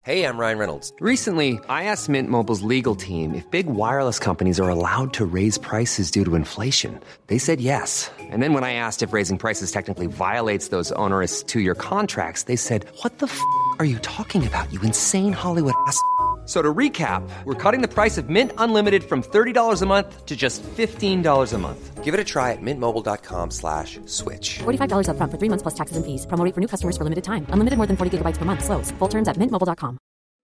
Hey, I'm Ryan Reynolds. Recently, I asked Mint Mobile's legal team if big wireless companies are allowed to raise prices due to inflation. They said yes. And then when I asked if raising prices technically violates those onerous two-year contracts, they said, "What the f*** are you talking about, you insane Hollywood ass?" So to recap, we're cutting the price of Mint Unlimited from $30 a month to just $15 a month. Give it a try at mintmobile.com/switch. $45 up front for 3 months plus taxes and fees. Promo rate for new customers for limited time. Unlimited more than 40 gigabytes per month. Slows full terms at mintmobile.com.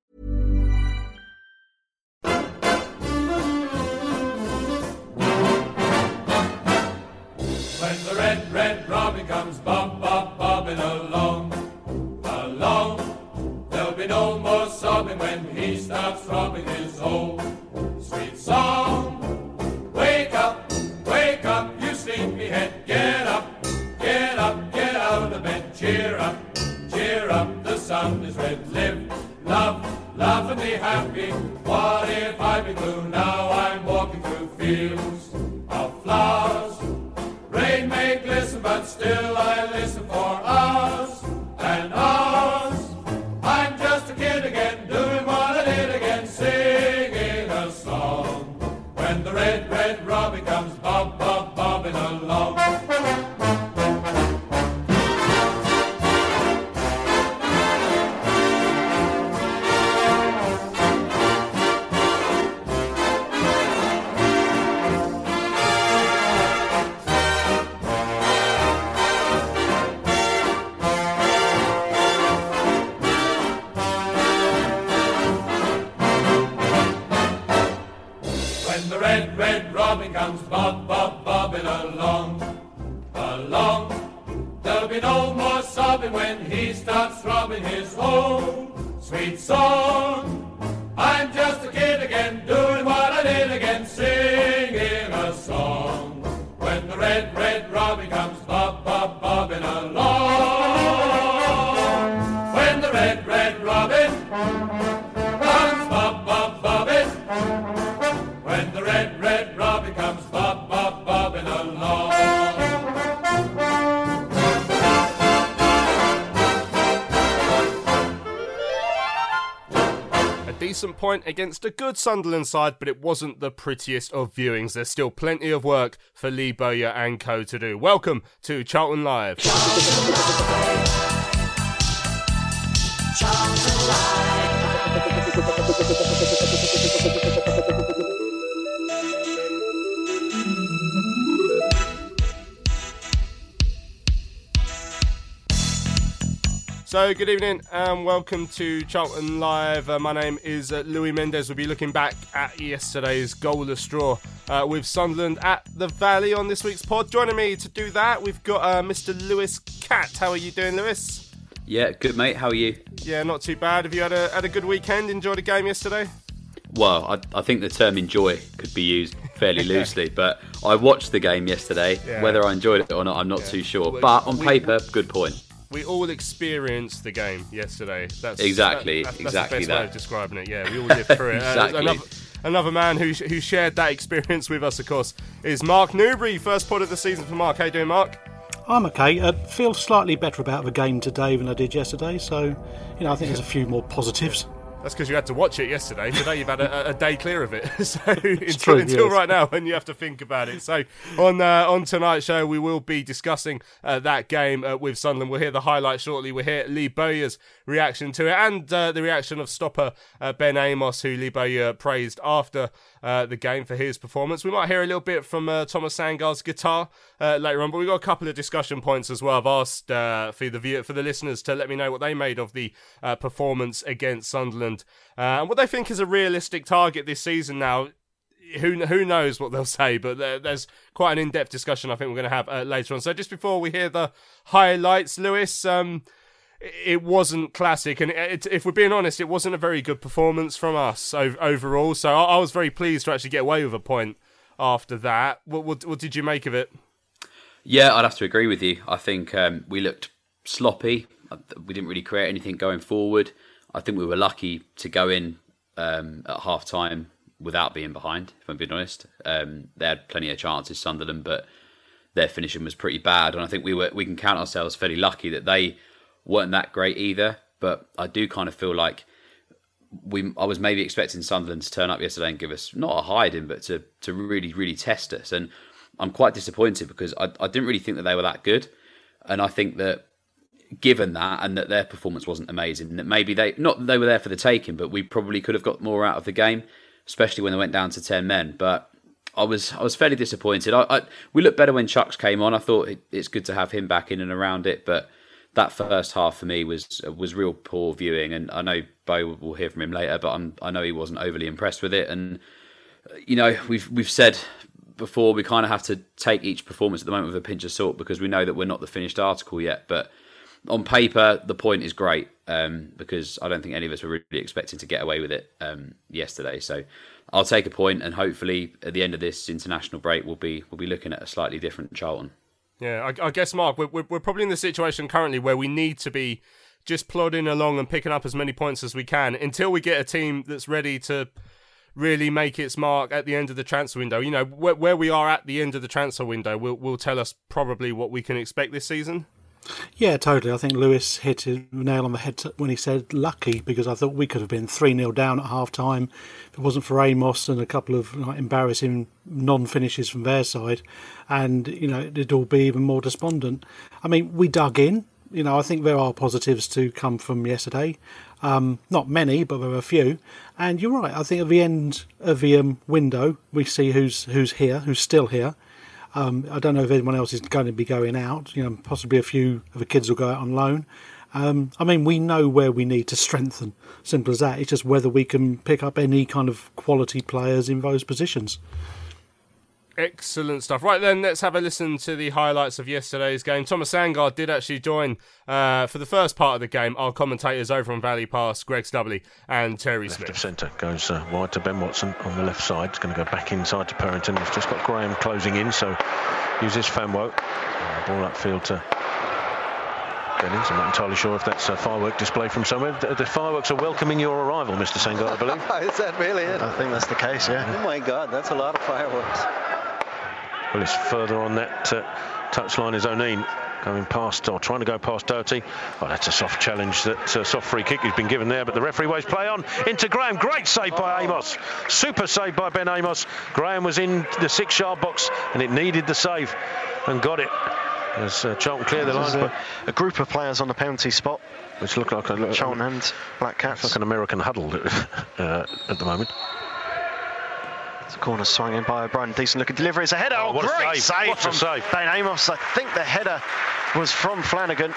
When the red, red robin comes bobbing along, there'll be no more sobbing when he starts throbbing his old sweet song. Wake up, you sleepyhead, get up, get out of bed, cheer up, the sun is red, live, love, laugh and be happy. What if I be blue? Now I'm walking through fields of flowers. Rain may glisten, but still I listen for hours and hours. I'm just a kid again, doing what I did again, singing a song. When the red, red robin comes bobbing along. When the red, red robin comes bobbing along. There'll be no more sobbing when he starts throbbing his own sweet song. I'm just a kid again, doing what I did again, singing a song. When the red, red robin comes bobbing along. When the red, red robin comes bobbing. When the red, red robin comes bobbing along. A decent point against a good Sunderland side, but it wasn't the prettiest of viewings. There's still plenty of work for Lee Bowyer and co to do. Welcome to Charlton Live. So, good evening and welcome to Charlton Live. My name is Louis Mendes. We'll be looking back at yesterday's goalless draw with Sunderland at the Valley on this week's pod. Joining me to do that, we've got Mr. Lewis Catt. How are you doing, Lewis? Yeah, good mate. How are you? Yeah, not too bad. Have you had a good weekend? Enjoyed the game yesterday? Well, I think the term enjoy could be used fairly loosely, but I watched the game yesterday. Yeah. Whether I enjoyed it or not, I'm not too sure. But on paper, good point. We all experienced the game yesterday. That's exactly the best that. way of describing it. Yeah, we all lived through it. Exactly. Another man who shared that experience with us, of course, is Mark Newbury. First pod of the season for Mark. How you doing, Mark? I'm okay. I feel slightly better about the game today than I did yesterday, so I think there's a few more positives. That's because you had to watch it yesterday. Today you've had a day clear of it. So until right now when you have to think about it. So on tonight's show we will be discussing that game with Sunderland. We'll hear the highlights shortly. We'll hear Lee Bowyer's reaction to it and the reaction of stopper Ben Amos, who Lee Bowyer praised after the game for his performance. We might hear a little bit from Thomas Sangar's guitar later on, but we've got a couple of discussion points as well. I've asked for the listeners to let me know what they made of the performance against Sunderland and what they think is a realistic target this season now. Who knows what they'll say, but there's quite an in-depth discussion I think we're going to have later on. So just before we hear the highlights, Lewis, it wasn't classic, and if we're being honest, it wasn't a very good performance from us overall. So I was very pleased to actually get away with a point after that. What did you make of it? Yeah, I'd have to agree with you. I think we looked sloppy. We didn't really create anything going forward. I think we were lucky to go in at half-time without being behind, if I'm being honest. They had plenty of chances, Sunderland, but their finishing was pretty bad. And I think we can count ourselves fairly lucky that they weren't that great either. But I do kind of feel like I was maybe expecting Sunderland to turn up yesterday and give us not a hiding, but to really, really test us. And I'm quite disappointed because I didn't really think that they were that good. And I think that given that and that their performance wasn't amazing, that maybe they were there for the taking, but we probably could have got more out of the game, especially when they went down to 10 men. But I was fairly disappointed. We looked better when Chuks came on. I thought it's good to have him back in and around it, but that first half for me was real poor viewing. And I know Bo will hear from him later, but I know he wasn't overly impressed with it. And you know, we've said before, we kind of have to take each performance at the moment with a pinch of salt because we know that we're not the finished article yet. But on paper, the point is great because I don't think any of us were really expecting to get away with it yesterday. So I'll take a point, and hopefully at the end of this international break, we'll be looking at a slightly different Charlton. Yeah, I guess, Mark, we're probably in the situation currently where we need to be just plodding along and picking up as many points as we can until we get a team that's ready to really make its mark at the end of the transfer window. You know, where we are at the end of the transfer window will tell us probably what we can expect this season. Yeah, totally. I think Lewis hit a nail on the head when he said lucky, because I thought we could have been 3-0 down at half-time if it wasn't for Amos and a couple of embarrassing non-finishes from their side, and you know, it'd all be even more despondent. I mean, we dug in. You know, I think there are positives to come from yesterday. Not many, but there are a few. And you're right. I think at the end of the window, we see who's here, who's still here. I don't know if anyone else is going to be going out. You know, possibly a few of the kids will go out on loan. I mean, we know where we need to strengthen. Simple as that. It's just whether we can pick up any kind of quality players in those positions. Excellent stuff. Right then, let's have a listen to the highlights of yesterday's game. Thomas Sandgaard did actually join for the first part of the game. Our commentators over on Valley Pass, Greg Stubley and Terry Smith. Left of centre, goes wide to Ben Watson on the left side. It's going to go back inside to Perrington. He's just got Graham closing in, so uses Fanwo. Ball upfield to Bennings. I'm not entirely sure if that's a firework display from somewhere. The fireworks are welcoming your arrival, Mr. Sandgaard, I believe. Is that really it? I think that's the case, yeah. Oh my God, that's a lot of fireworks. Well, it's further on that touchline is O'Neill going past, or trying to go past Doherty. Oh, that's a soft challenge, soft free kick he's been given there, but the referee waves play on into Graham. Great save by Amos. Super save by Ben Amos. Graham was in the 6-yard box and it needed the save and got it. As Charlton clear the line. A group of players on the penalty spot, which look like Charlton and Black Cats. Like an American huddle at the moment. The corner swung in by O'Brien. Decent looking delivery. It's a header. Oh, great save from Ben Amos. I think the header was from Flanagan.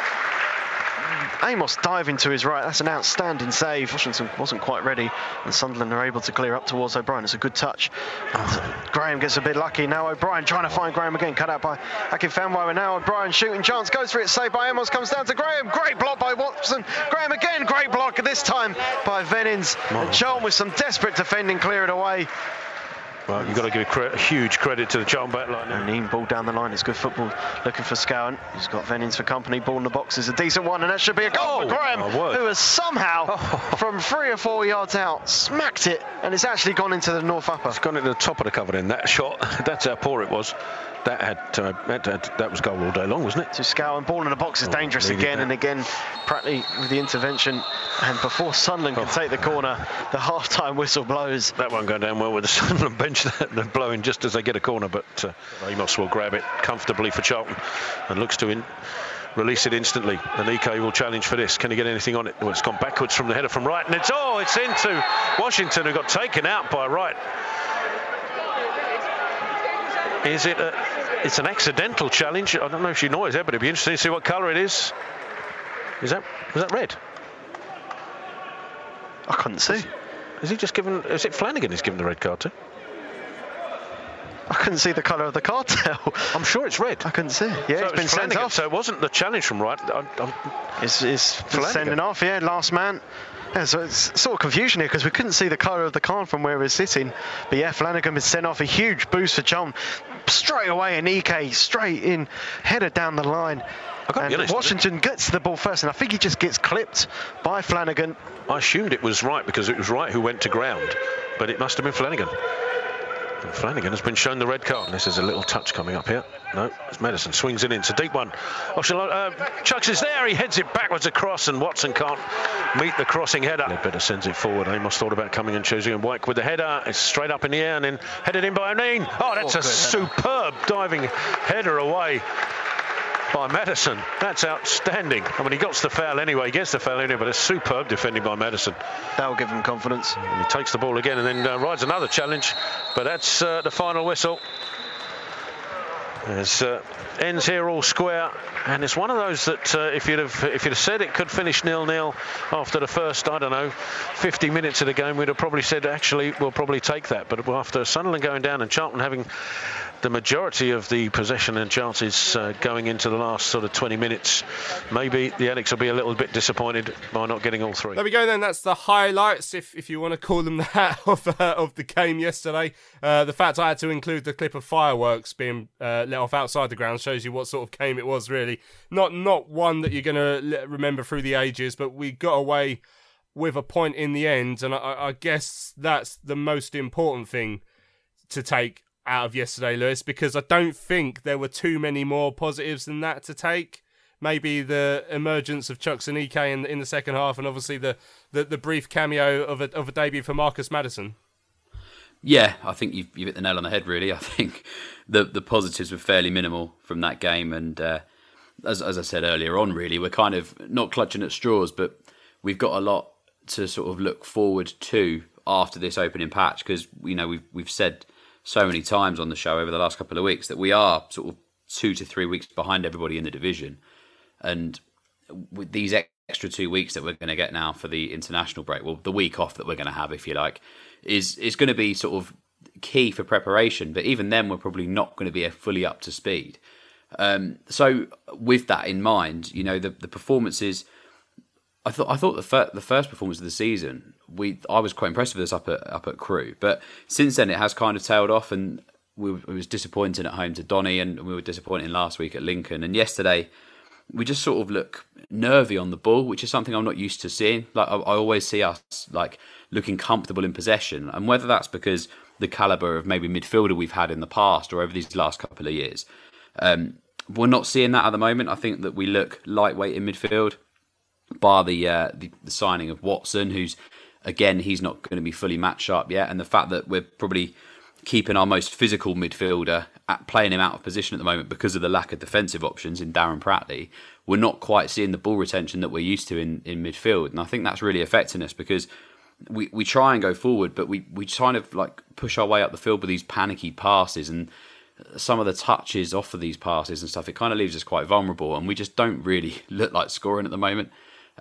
Amos diving to his right. That's an outstanding save. Washington wasn't quite ready, and Sunderland are able to clear up towards O'Brien. It's a good touch. Graham gets a bit lucky. Now O'Brien trying to find Graham again. Cut out by Akin Fanwo, and now O'Brien shooting chance. Goes for it. Saved by Amos. Comes down to Graham. Great block by Watson. Graham again. Great block. This time by Vennins. And Charlton with some desperate defending, clear it away. Well, you've got to give huge credit to the Charlton back line. And ball down the line. It's good football. Looking for Scowen. He's got Vennins for company. Ball in the box is a decent one, and that should be a goal for Graham, who has somehow, from 3 or 4 yards out, smacked it, and it's actually gone into the north upper. It's gone into the top of the cover then. That shot, that's how poor it was. That was goal all day long, wasn't it? To Scowen. Ball in the box is dangerous again and again. Pratley with the intervention, and before Sunderland can take the corner, the half-time whistle blows. That won't go down well with the Sunderland bench. They're blowing just as they get a corner, but Amos will grab it comfortably for Charlton and looks to release it instantly. And Ike will challenge for this. Can he get anything on it? Well, it's gone backwards from the header from Wright, and it's into Washington, who got taken out by Wright. Is it it's an accidental challenge? I don't know if you know it, but it'd be interesting to see what colour it is. Was that red? I couldn't see. Is it Flanagan he's given the red card to? I couldn't see the colour of the cartel. I'm sure it's red. I couldn't see. Yeah, it's been sent off. So it wasn't the challenge from Wright. It's sending off, yeah, last man. Yeah, so it's sort of confusion here because we couldn't see the colour of the card from where we're sitting. But yeah, Flanagan has sent off a huge boost for Charlton. Straight away, and Ike straight in, header down the line. And Washington gets the ball first, and I think he just gets clipped by Flanagan. I assumed it was Wright because it was Wright who went to ground, but it must have been Flanagan. And Flanagan has been shown the red card. This is a little touch coming up here. No, it's Madison. Swings it in. It's a deep one. Chuks is there. He heads it backwards across, and Watson can't meet the crossing header. Ledbetter sends it forward. Amos thought about coming and choosing, and Wyke with the header. It's straight up in the air and then headed in by O'Neill. Oh, that's a superb diving header away by Maddison. That's outstanding. I mean, he gets the foul anyway, but it's superb defending by Maddison. That'll give him confidence. And he takes the ball again and then rides another challenge, but that's the final whistle. As ends here all square, and it's one of those that if you'd have said it could finish 0-0 after the first, 50 minutes of the game, we'd have probably said actually we'll probably take that. But after Sunderland going down and Charlton having the majority of the possession and chances going into the last sort of 20 minutes, maybe the Addicks will be a little bit disappointed by not getting all three. There we go then, that's the highlights, if you want to call them that, of the game yesterday. The fact I had to include the clip of fireworks being let off outside the ground shows you what sort of game it was, really. Not one that you're going to remember through the ages, but we got away with a point in the end, and I guess that's the most important thing to take out of yesterday, Lewis, because I don't think there were too many more positives than that to take. Maybe the emergence of Chuks Aneke in the second half, and obviously the brief cameo of a debut for Marcus Maddison. Yeah, I think you've hit the nail on the head, really. I think the positives were fairly minimal from that game, and as I said earlier on, really, we're kind of not clutching at straws, but we've got a lot to sort of look forward to after this opening patch, because we've said so many times on the show over the last couple of weeks that we are sort of 2 to 3 weeks behind everybody in the division, and with these extra 2 weeks that we're going to get now for the international break, well, the week off that we're going to have, if you like, is going to be sort of key for preparation. But even then, we're probably not going to be fully up to speed. So with that in mind, the performances, I thought the first performance of the season, I was quite impressed with us up at Crewe, but since then it has kind of tailed off, and it was disappointing at home to Donny, and we were disappointing last week at Lincoln, and yesterday we just sort of look nervy on the ball, which is something I'm not used to seeing. Like I always see us like looking comfortable in possession, and whether that's because the calibre of maybe midfielder we've had in the past or over these last couple of years, we're not seeing that at the moment. I think that we look lightweight in midfield, bar the signing of Watson, who's, again, he's not going to be fully match sharp yet, and the fact that we're probably keeping our most physical midfielder playing him out of position at the moment because of the lack of defensive options in Darren Pratley, we're not quite seeing the ball retention that we're used to in midfield, and I think that's really affecting us because we try and go forward, but we kind of like push our way up the field with these panicky passes, and some of the touches off of these passes and stuff, it kind of leaves us quite vulnerable, and we just don't really look like scoring at the moment.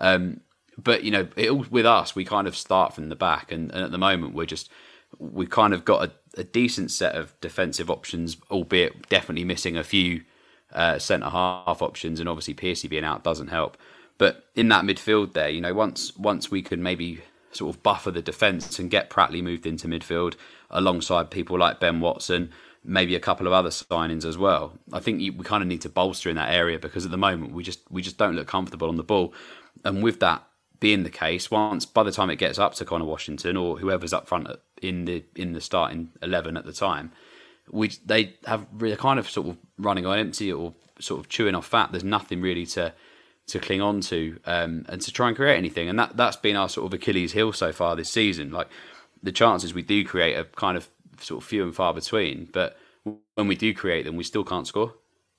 But with us, we kind of start from the back, and at the moment we've kind of got a decent set of defensive options, albeit definitely missing a few centre half options, and obviously Piercy being out doesn't help. But in that midfield there, once we could maybe sort of buffer the defence and get Pratley moved into midfield alongside people like Ben Watson, maybe a couple of other signings as well, I think we kind of need to bolster in that area, because at the moment we just don't look comfortable on the ball. And with that being the case, by the time it gets up to Connor Washington or whoever's up front in the starting 11 at the time, they're kind of sort of running on empty or sort of chewing off fat. There's nothing really to cling on to and to try and create anything. And that's been our sort of Achilles heel so far this season. Like, the chances we do create are kind of sort of few and far between, but when we do create them, we still can't score.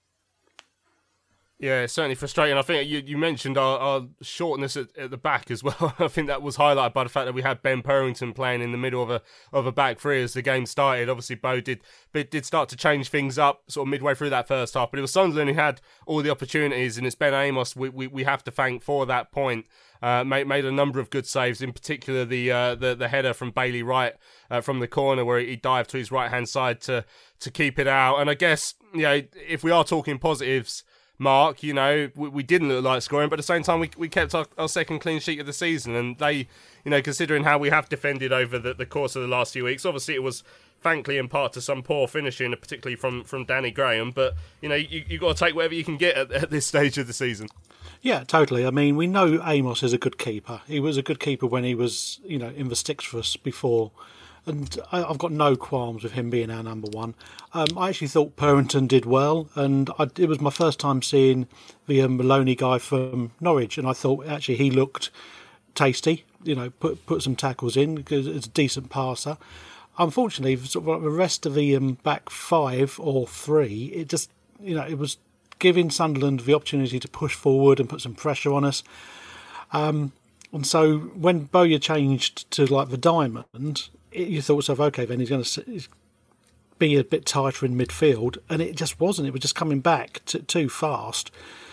Yeah, it's certainly frustrating. I think you mentioned our shortness at the back as well. I think that was highlighted by the fact that we had Ben Purrington playing in the middle of a back three as the game started. Obviously, Bo did start to change things up sort of midway through that first half, but it was Sunderland who had all the opportunities, and it's Ben Amos we have to thank for that point. Made a number of good saves, in particular the header from Bailey Wright from the corner, where he dived to his right hand side to keep it out. And I guess if we are talking positives, Mark, we didn't look like scoring, but at the same time we kept our second clean sheet of the season, and they, considering how we have defended over the course of the last few weeks, obviously it was thankfully in part to some poor finishing, particularly from Danny Graham, but you got to take whatever you can get at this stage of the season. Yeah, totally. I mean, we know Amos is a good keeper. He was a good keeper when he was, in the sticks for us before. And I've got no qualms with him being our number one. I actually thought Purrington did well, and it was my first time seeing the Maloney guy from Norwich, and I thought actually he looked tasty. Put some tackles in because it's a decent passer. Unfortunately, sort of like the rest of the back five or three, it just it was giving Sunderland the opportunity to push forward and put some pressure on us. And so when Bowyer changed to like the diamond, you thought to yourself, okay, then he's going to be a bit tighter in midfield, and it just wasn't. It was just coming back too fast.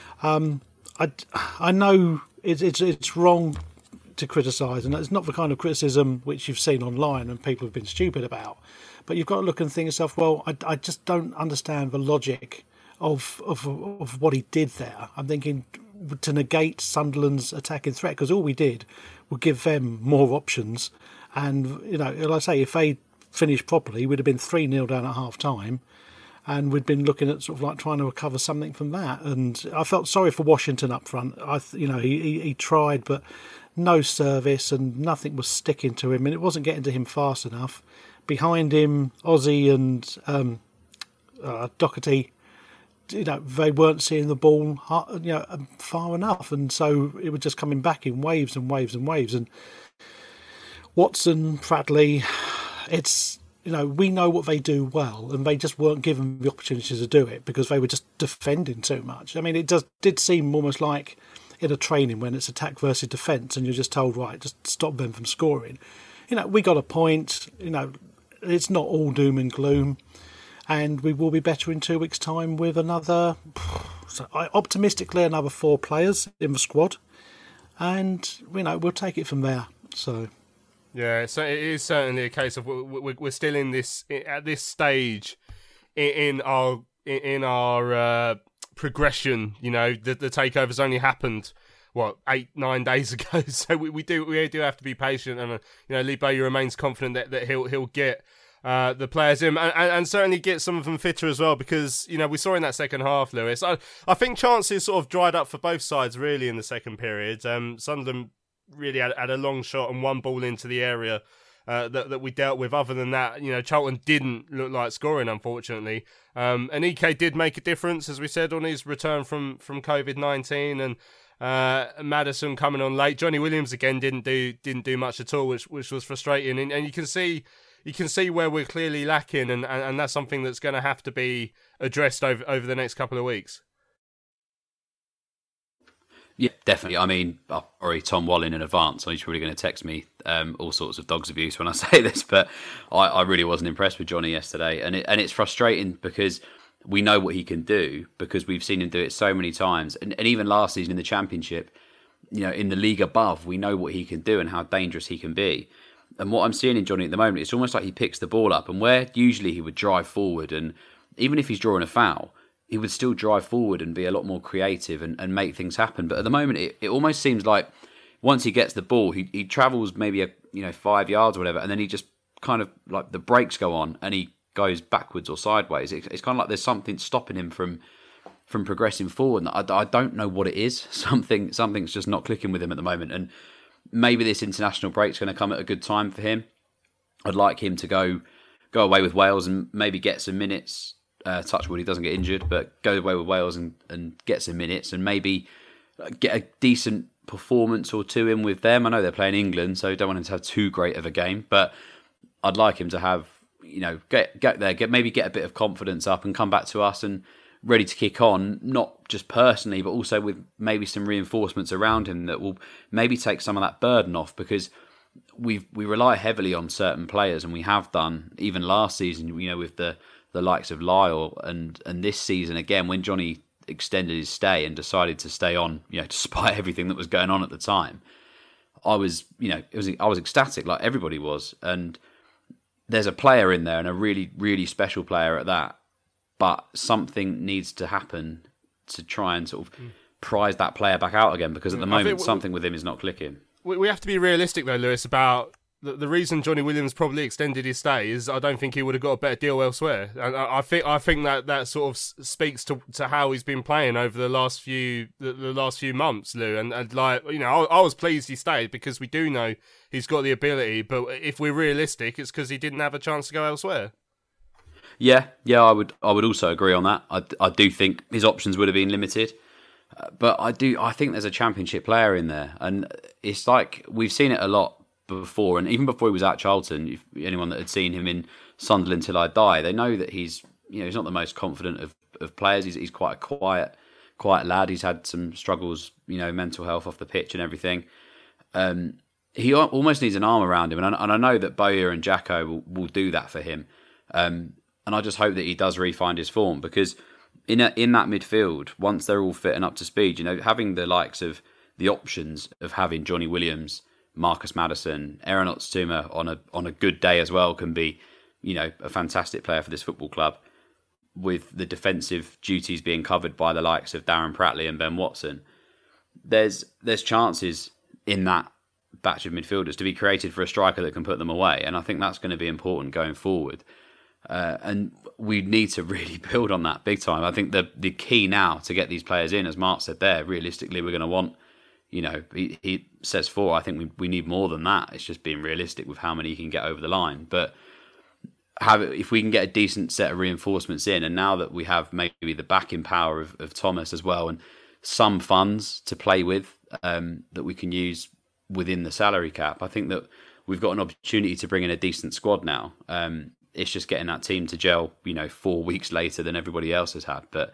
I know it's wrong to criticise, and it's not the kind of criticism which you've seen online and people have been stupid about. But you've got to look and think yourself, well, I just don't understand the logic of what he did there. I'm thinking to negate Sunderland's attacking threat, because all we did would give them more options. And, like I say, if they finished properly, we'd have been 3-0 down at half time. And we'd been looking at sort of like trying to recover something from that. And I felt sorry for Washington up front. He tried, but no service and nothing was sticking to him, and it wasn't getting to him fast enough. Behind him, Ozzy and Doherty, they weren't seeing the ball, far enough, and so it was just coming back in waves and waves and waves. And Watson, Bradley, it's we know what they do well, and they just weren't given the opportunity to do it because they were just defending too much. I mean, it did seem almost like in a training when it's attack versus defence, and you're just told, right, just stop them from scoring. We got a point. It's not all doom and gloom, and we will be better in 2 weeks' time with another, optimistically, another 4 players in the squad, and we'll take it from there. So. Yeah, so it is certainly a case of we're still in this at this stage in our progression. The takeover's only happened 8-9 days ago, so we do have to be patient, and Lee Bowyer remains confident that he'll get the players in and certainly get some of them fitter as well, because we saw in that second half, Lewis. I think chances sort of dried up for both sides really in the second period. Sunderland really had a long shot and one ball into the area that we dealt with. Other than that, Charlton didn't look like scoring, unfortunately. And EK did make a difference, as we said, on his return from COVID-19, and Maddison coming on late. Johnny Williams again didn't do much at all, which was frustrating. And you can see where we're clearly lacking, and that's something that's going to have to be addressed over the next couple of weeks. Yeah, definitely. I mean, already Tom Wallen in advance, so he's probably going to text me all sorts of dogs abuse when I say this, but I really wasn't impressed with Johnny yesterday, and it's frustrating because we know what he can do, because we've seen him do it so many times, and even last season in the Championship, in the league above, we know what he can do and how dangerous he can be. And what I'm seeing in Johnny at the moment, it's almost like he picks the ball up, and where usually he would drive forward, and even if he's drawing a foul, he would still drive forward and be a lot more creative and make things happen. But at the moment, it almost seems like once he gets the ball, he travels maybe 5 yards or whatever, and then he just kind of like the brakes go on and he goes backwards or sideways. It's kind of like there's something stopping him from progressing forward. And I don't know what it is. Something's just not clicking with him at the moment. And maybe this international break's going to come at a good time for him. I'd like him to go away with Wales and maybe get some minutes. Touch wood, he doesn't get injured, but go away with Wales and get some minutes and maybe get a decent performance or two in with them. I know they're playing England, so I don't want him to have too great of a game, but I'd like him to have, get there, maybe get a bit of confidence up and come back to us and ready to kick on, not just personally, but also with maybe some reinforcements around him that will maybe take some of that burden off, because we rely heavily on certain players, and we have done even last season, with the likes of Lyle, and this season again when Johnny extended his stay and decided to stay on, despite everything that was going on at the time. I was ecstatic, like everybody was, and there's a player in there, and a really, really special player at that. But something needs to happen to try and sort of prize that player back out again, because at the moment something with him is not clicking. We have to be realistic though, Lewis, about the reason Johnny Williams probably extended his stay is I don't think he would have got a better deal elsewhere, and I think that sort of speaks to how he's been playing over the last few months, Lou. And I was pleased he stayed, because we do know he's got the ability. But if we're realistic, it's because he didn't have a chance to go elsewhere. Yeah, I would also agree on that. I do think his options would have been limited. But I think there's a championship player in there, and it's like we've seen it a lot before, and even before he was at Charlton, if anyone that had seen him in Sunderland Till I Die, they know that he's not the most confident of players. He's quite a quiet lad. He's had some struggles, mental health off the pitch and everything. He almost needs an arm around him, and I know that Bowyer and Jacko will do that for him. And I just hope that he does re-find his form, because in that midfield, once they're all fit and up to speed, having the likes of the options of having Johnny Williams, Marcus Maddison, Aaron Otsuma on a good day as well can be, a fantastic player for this football club, with the defensive duties being covered by the likes of Darren Pratley and Ben Watson. There's chances in that batch of midfielders to be created for a striker that can put them away, and I think that's going to be important going forward. And we need to really build on that big time. I think the key now to get these players in, as Mark said there, realistically, we're going to want, he says 4. I think we need more than that. It's just being realistic with how many you can get over the line. But if we can get a decent set of reinforcements in, and now that we have maybe the backing power of Thomas as well, and some funds to play with that we can use within the salary cap, I think that we've got an opportunity to bring in a decent squad now. It's just getting that team to gel, 4 weeks later than everybody else has had. But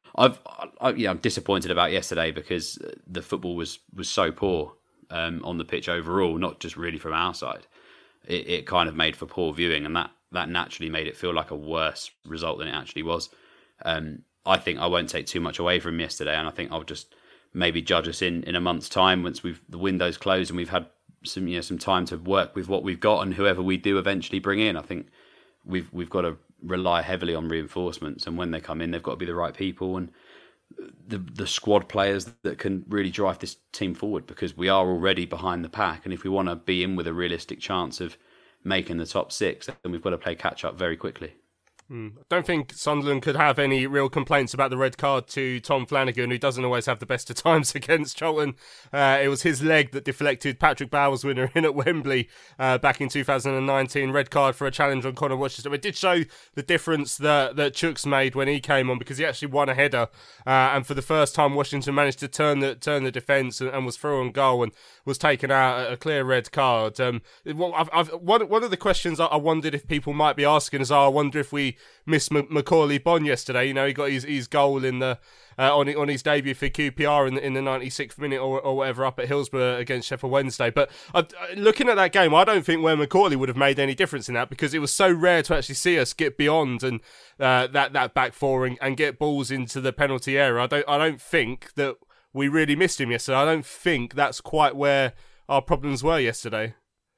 I'm disappointed about yesterday, because the football was so poor on the pitch overall, not just really from our side. It kind of made for poor viewing, and that naturally made it feel like a worse result than it actually was. I think I won't take too much away from yesterday, and I think I'll just maybe judge us in a month's time once the window's closed and we've had some time to work with what we've got and whoever we do eventually bring in. I think we've got to rely heavily on reinforcements, and when they come in, they've got to be the right people and the squad players that can really drive this team forward, because we are already behind the pack, and if we want to be in with a realistic chance of making the top 6, then we've got to play catch up very quickly. I don't think Sunderland could have any real complaints about the red card to Tom Flanagan, who doesn't always have the best of times against Charlton. It was his leg that deflected Patrick Bauer's winner in at Wembley back in 2019. Red card for a challenge on Connor Washington. It did show the difference that Chooks made when he came on, because he actually won a header, and for the first time Washington managed to turn the defence and was through on goal and was taken out a clear red card. One of the questions I wondered if people might be asking is, I wonder if we missed Macaulay Bonne yesterday. He got his goal in the on his debut for QPR in the 96th minute or whatever up at Hillsborough against Sheffield Wednesday. But looking at that game, I don't think where Macaulay would have made any difference in that, because it was so rare to actually see us get beyond and that back four and get balls into the penalty area. I don't think that we really missed him yesterday. I don't think that's quite where our problems were yesterday.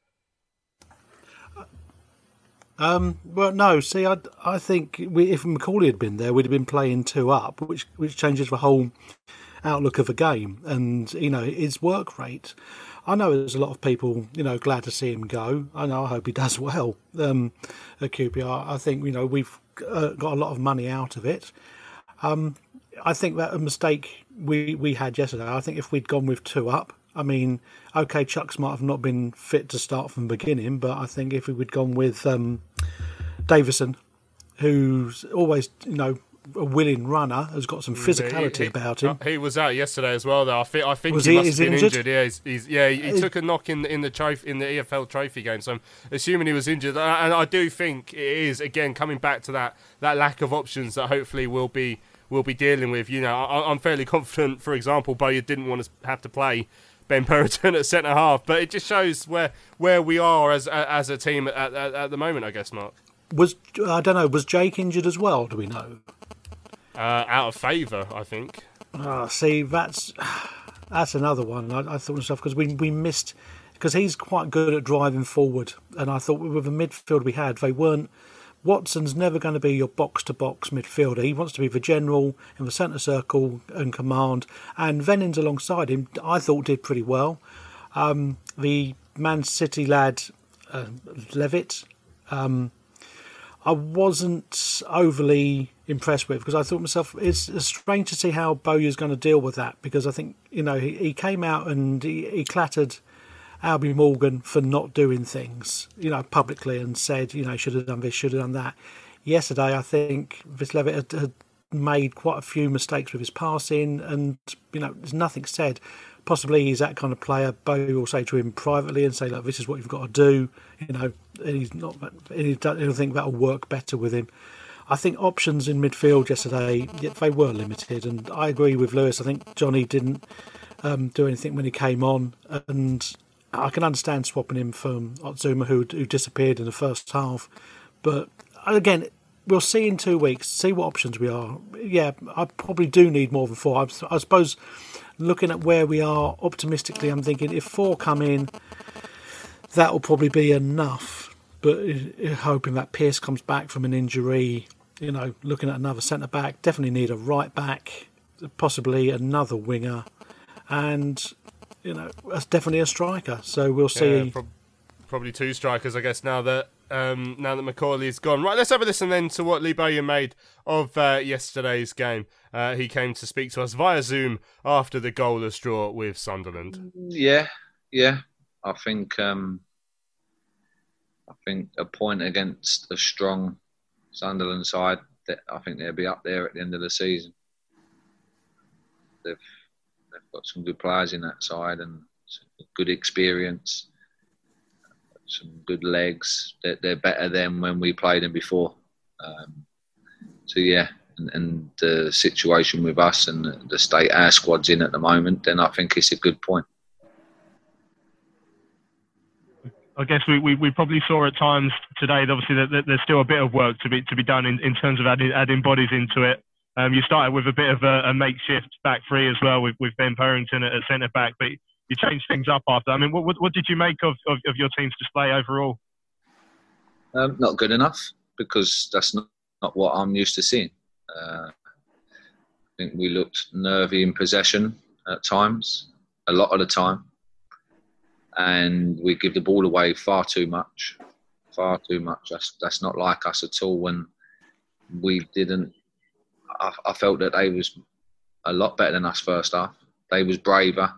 Well, no. See, I think if Macaulay had been there, we'd have been playing 2 up, which changes the whole outlook of the game. And his work rate. I know there's a lot of people, glad to see him go. I hope he does well at QPR. I think we've got a lot of money out of it. I think that a mistake we had yesterday. I think if we'd gone with 2 up. I mean, okay, Chucks might have not been fit to start from the beginning, but I think if we'd gone with Davison, who's always, a willing runner, has got some physicality about him. He was out yesterday as well, though. I think he must have been injured. Yeah, he took a knock in the EFL Trophy game, so I'm assuming he was injured. And I do think it is, again, coming back to that lack of options that hopefully we'll be dealing with. I'm fairly confident, for example, Bowyer didn't want to have to play Ben Puritan at centre half, but it just shows where we are as a team at the moment, I guess, Mark. Was Jake injured as well? Do we know? Out of favour, I think. See, that's another one. I thought to myself, because we missed, because he's quite good at driving forward, and I thought with the midfield we had, they weren't. Watson's never going to be your box-to-box midfielder. He wants to be the general in the centre circle and command. And Vennings alongside him, I thought, did pretty well. The Man City lad, Levitt, I wasn't overly impressed with, because I thought to myself, it's strange to see how Bowyer's going to deal with that, because I think, he came out and he clattered Albie Morgan for not doing things, publicly, and said, should have done this, should have done that. Yesterday, I think Levitt had made quite a few mistakes with his passing, and there's nothing said. Possibly he's that kind of player. Bowie will say to him privately and say, "Look, this is what you've got to do." And he's not. He'll think that'll work better with him. I think options in midfield yesterday, they were limited, and I agree with Lewis. I think Johnny didn't do anything when he came on, and I can understand swapping him from Otzuma, who disappeared in the first half. But again, we'll see in 2 weeks, see what options we are. Yeah, I probably do need more than 4. I suppose looking at where we are, optimistically, I'm thinking if 4 come in, that will probably be enough. But hoping that Pearce comes back from an injury, looking at another centre-back, definitely need a right-back, possibly another winger, and that's definitely a striker. So we'll see. Yeah, probably 2 strikers, I guess. Now that Macauley's gone. Right, let's have a listen then to what Lee Bowyer made of yesterday's game. He came to speak to us via Zoom after the goalless draw with Sunderland. Yeah. I think a point against a strong Sunderland side, I think they'll be up there at the end of the season. They've got some good players in that side and good experience, some good legs. They're better than when we played them before. And the situation with us and the state our squad's in at the moment, then I think it's a good point. I guess we probably saw at times today, obviously, that there's still a bit of work to be done in terms of adding bodies into it. You started with a bit of a makeshift back three as well with Ben Purrington at centre back, but you changed things up after. I mean, what did you make of your team's display overall? Not good enough, because that's not what I'm used to seeing. I think we looked nervy in possession at times, a lot of the time. And we give the ball away far too much. That's not like us at all. When we didn't, I felt that they was a lot better than us first half. They was braver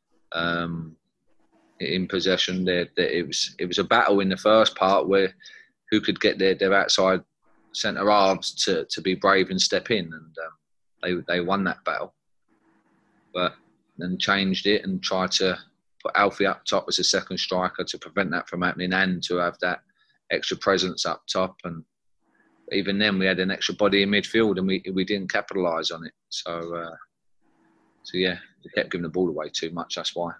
in possession. It was a battle in the first part where who could get their outside centre halves to be brave and step in, and they won that battle. But then changed it and tried to put Alfie up top as a second striker to prevent that from happening, and to have that extra presence up top. And even then, we had an extra body in midfield, and we didn't capitalise on it. So yeah, we kept giving the ball away too much. That's why.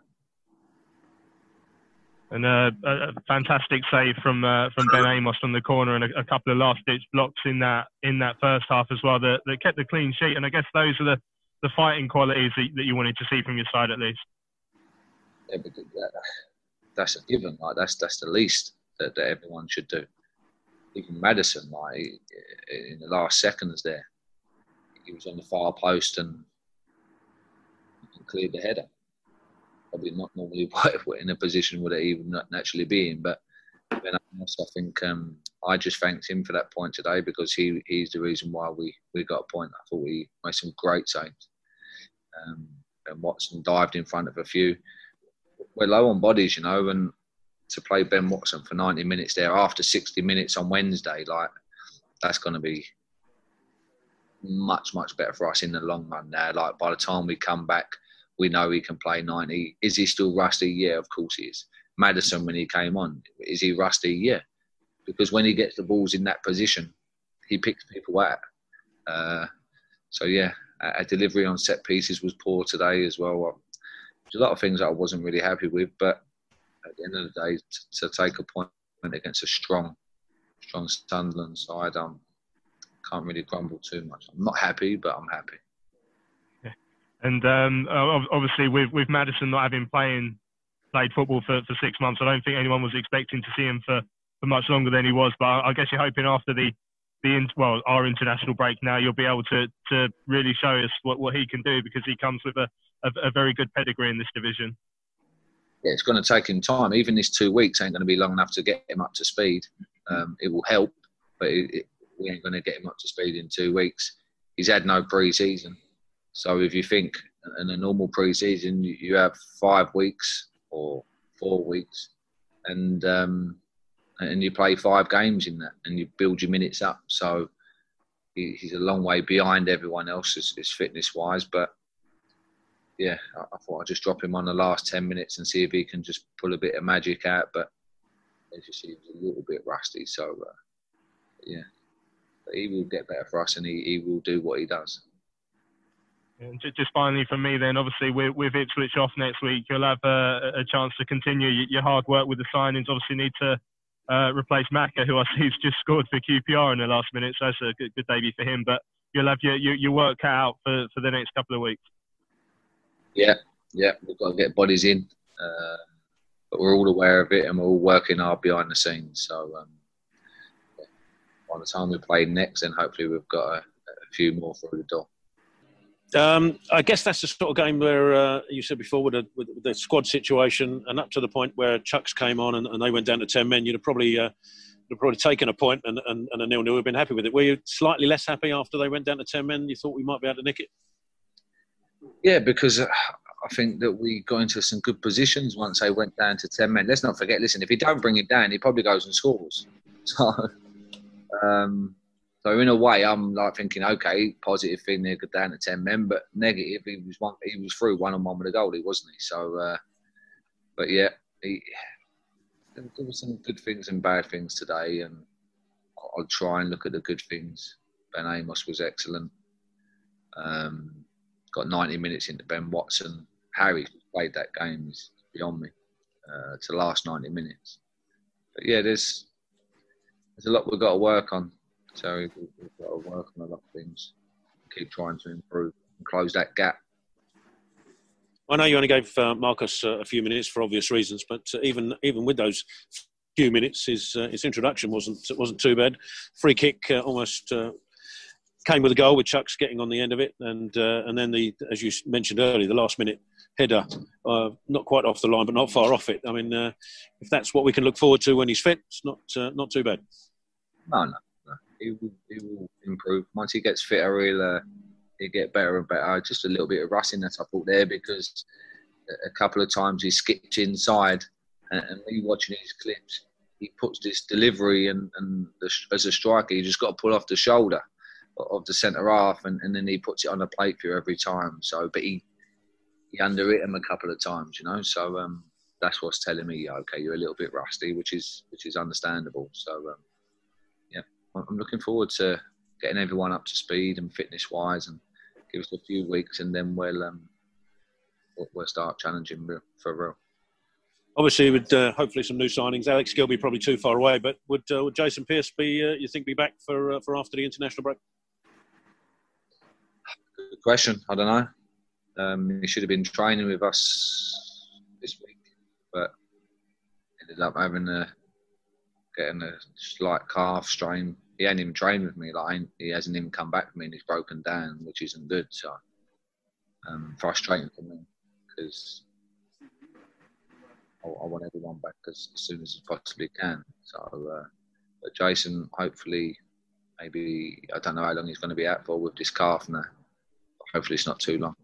And a fantastic save from Ben Amos on the corner, and a couple of last-ditch blocks in that first half as well that kept the clean sheet. And I guess those are the fighting qualities that you wanted to see from your side, at least. Yeah, but that's a given. Like that's the least that everyone should do. Even Maddison, like in the last seconds there, he was on the far post and cleared the header. Probably not normally in a position would it even not naturally be in, but then I think I just thanked him for that point today, because he's the reason why we got a point. I thought we made some great saves. And Watson dived in front of a few. We're low on bodies, and to play Ben Watson for 90 minutes there after 60 minutes on Wednesday, like that's going to be much, much better for us in the long run now. Like by the time we come back, we know he can play 90. Is he still rusty? Yeah, of course he is. Maddison, when he came on, is he rusty? Yeah. Because when he gets the balls in that position, he picks people out. So yeah, our delivery on set pieces was poor today as well. There's a lot of things that I wasn't really happy with, but at the end of the day, to take a point against a strong Sunderland side, can't really grumble too much. I'm not happy, but I'm happy. Yeah. And obviously, with Maddison not having played football for 6 months, I don't think anyone was expecting to see him for much longer than he was. But I guess you're hoping after our international break now, you'll be able to really show us what he can do, because he comes with a very good pedigree in this division. Yeah, it's going to take him time. Even this 2 weeks ain't going to be long enough to get him up to speed. It will help, but we ain't going to get him up to speed in 2 weeks. He's had no pre-season. So if you think in a normal pre-season, you have 5 weeks or 4 weeks, and you play 5 games in that, and you build your minutes up. So he's a long way behind everyone else as fitness-wise. But, yeah, I thought I'd just drop him on the last 10 minutes and see if he can just pull a bit of magic out. But as you see, he was a little bit rusty. So, yeah. But he will get better for us, and he will do what he does. And just finally from me then, obviously with Ipswich off next week, you'll have a chance to continue your hard work with the signings. Obviously need to replace Maka, who I see has just scored for QPR in the last minute, so that's a good debut for him. But you'll have your work cut out for the next couple of weeks. Yeah, we've got to get bodies in. But we're all aware of it, and we're all working hard behind the scenes. So by the time we play next, then hopefully we've got a few more through the door. I guess that's the sort of game where you said before with the squad situation, and up to the point where Chucks came on and they went down to 10 men, you'd have probably taken a point and a 0-0 would have been happy with it. Were you slightly less happy after they went down to 10 men? You thought we might be able to nick it? Yeah, because I think that we got into some good positions once they went down to 10 men. Let's not forget, listen, if you don't bring him down, he probably goes and scores. So in a way, I'm like thinking, okay, positive thing, they go down to 10 men, but negative, he was through 1-on-1 with a goalie, wasn't he? So, but yeah, there were some good things and bad things today, and I'll try and look at the good things. Ben Amos was excellent. Got 90 minutes into Ben Watson. How he played that game is beyond me. To the last 90 minutes. But yeah, there's a lot we've got to work on. So we've got to work on a lot of things. Keep trying to improve and close that gap. I know you only gave Marcus a few minutes for obvious reasons, but even with those few minutes, his introduction wasn't too bad. Free kick almost came with a goal, with Chucks getting on the end of it, and then as you mentioned earlier, the last minute header, not quite off the line, but not far off it. I mean, if that's what we can look forward to when he's fit, it's not too bad. No. He will improve. Once he gets fitter, he'll get better and better. Just a little bit of rustiness, I thought, there, because a couple of times he skipped inside, and me watching his clips, he puts this delivery, and as a striker, you just got to pull off the shoulder of the centre half, and then he puts it on the plate for you every time. So, but he under-hit him a couple of times, you know. So that's what's telling me, okay, you're a little bit rusty, which is understandable. So. I'm looking forward to getting everyone up to speed and fitness-wise, and give us a few weeks, and then we'll start challenging for real. Obviously, with hopefully some new signings, Alex Gilby probably too far away, but would Jason Pearce be back for after the international break? Good question. I don't know. He should have been training with us this week, but ended up getting a slight calf strain. He hadn't even trained with me. He hasn't even come back to me, and he's broken down, which isn't good. So frustrating for me, because I want everyone back as soon as I possibly can. So, but Jason, hopefully, maybe, I don't know how long he's going to be out for with this calf now. But hopefully, it's not too long.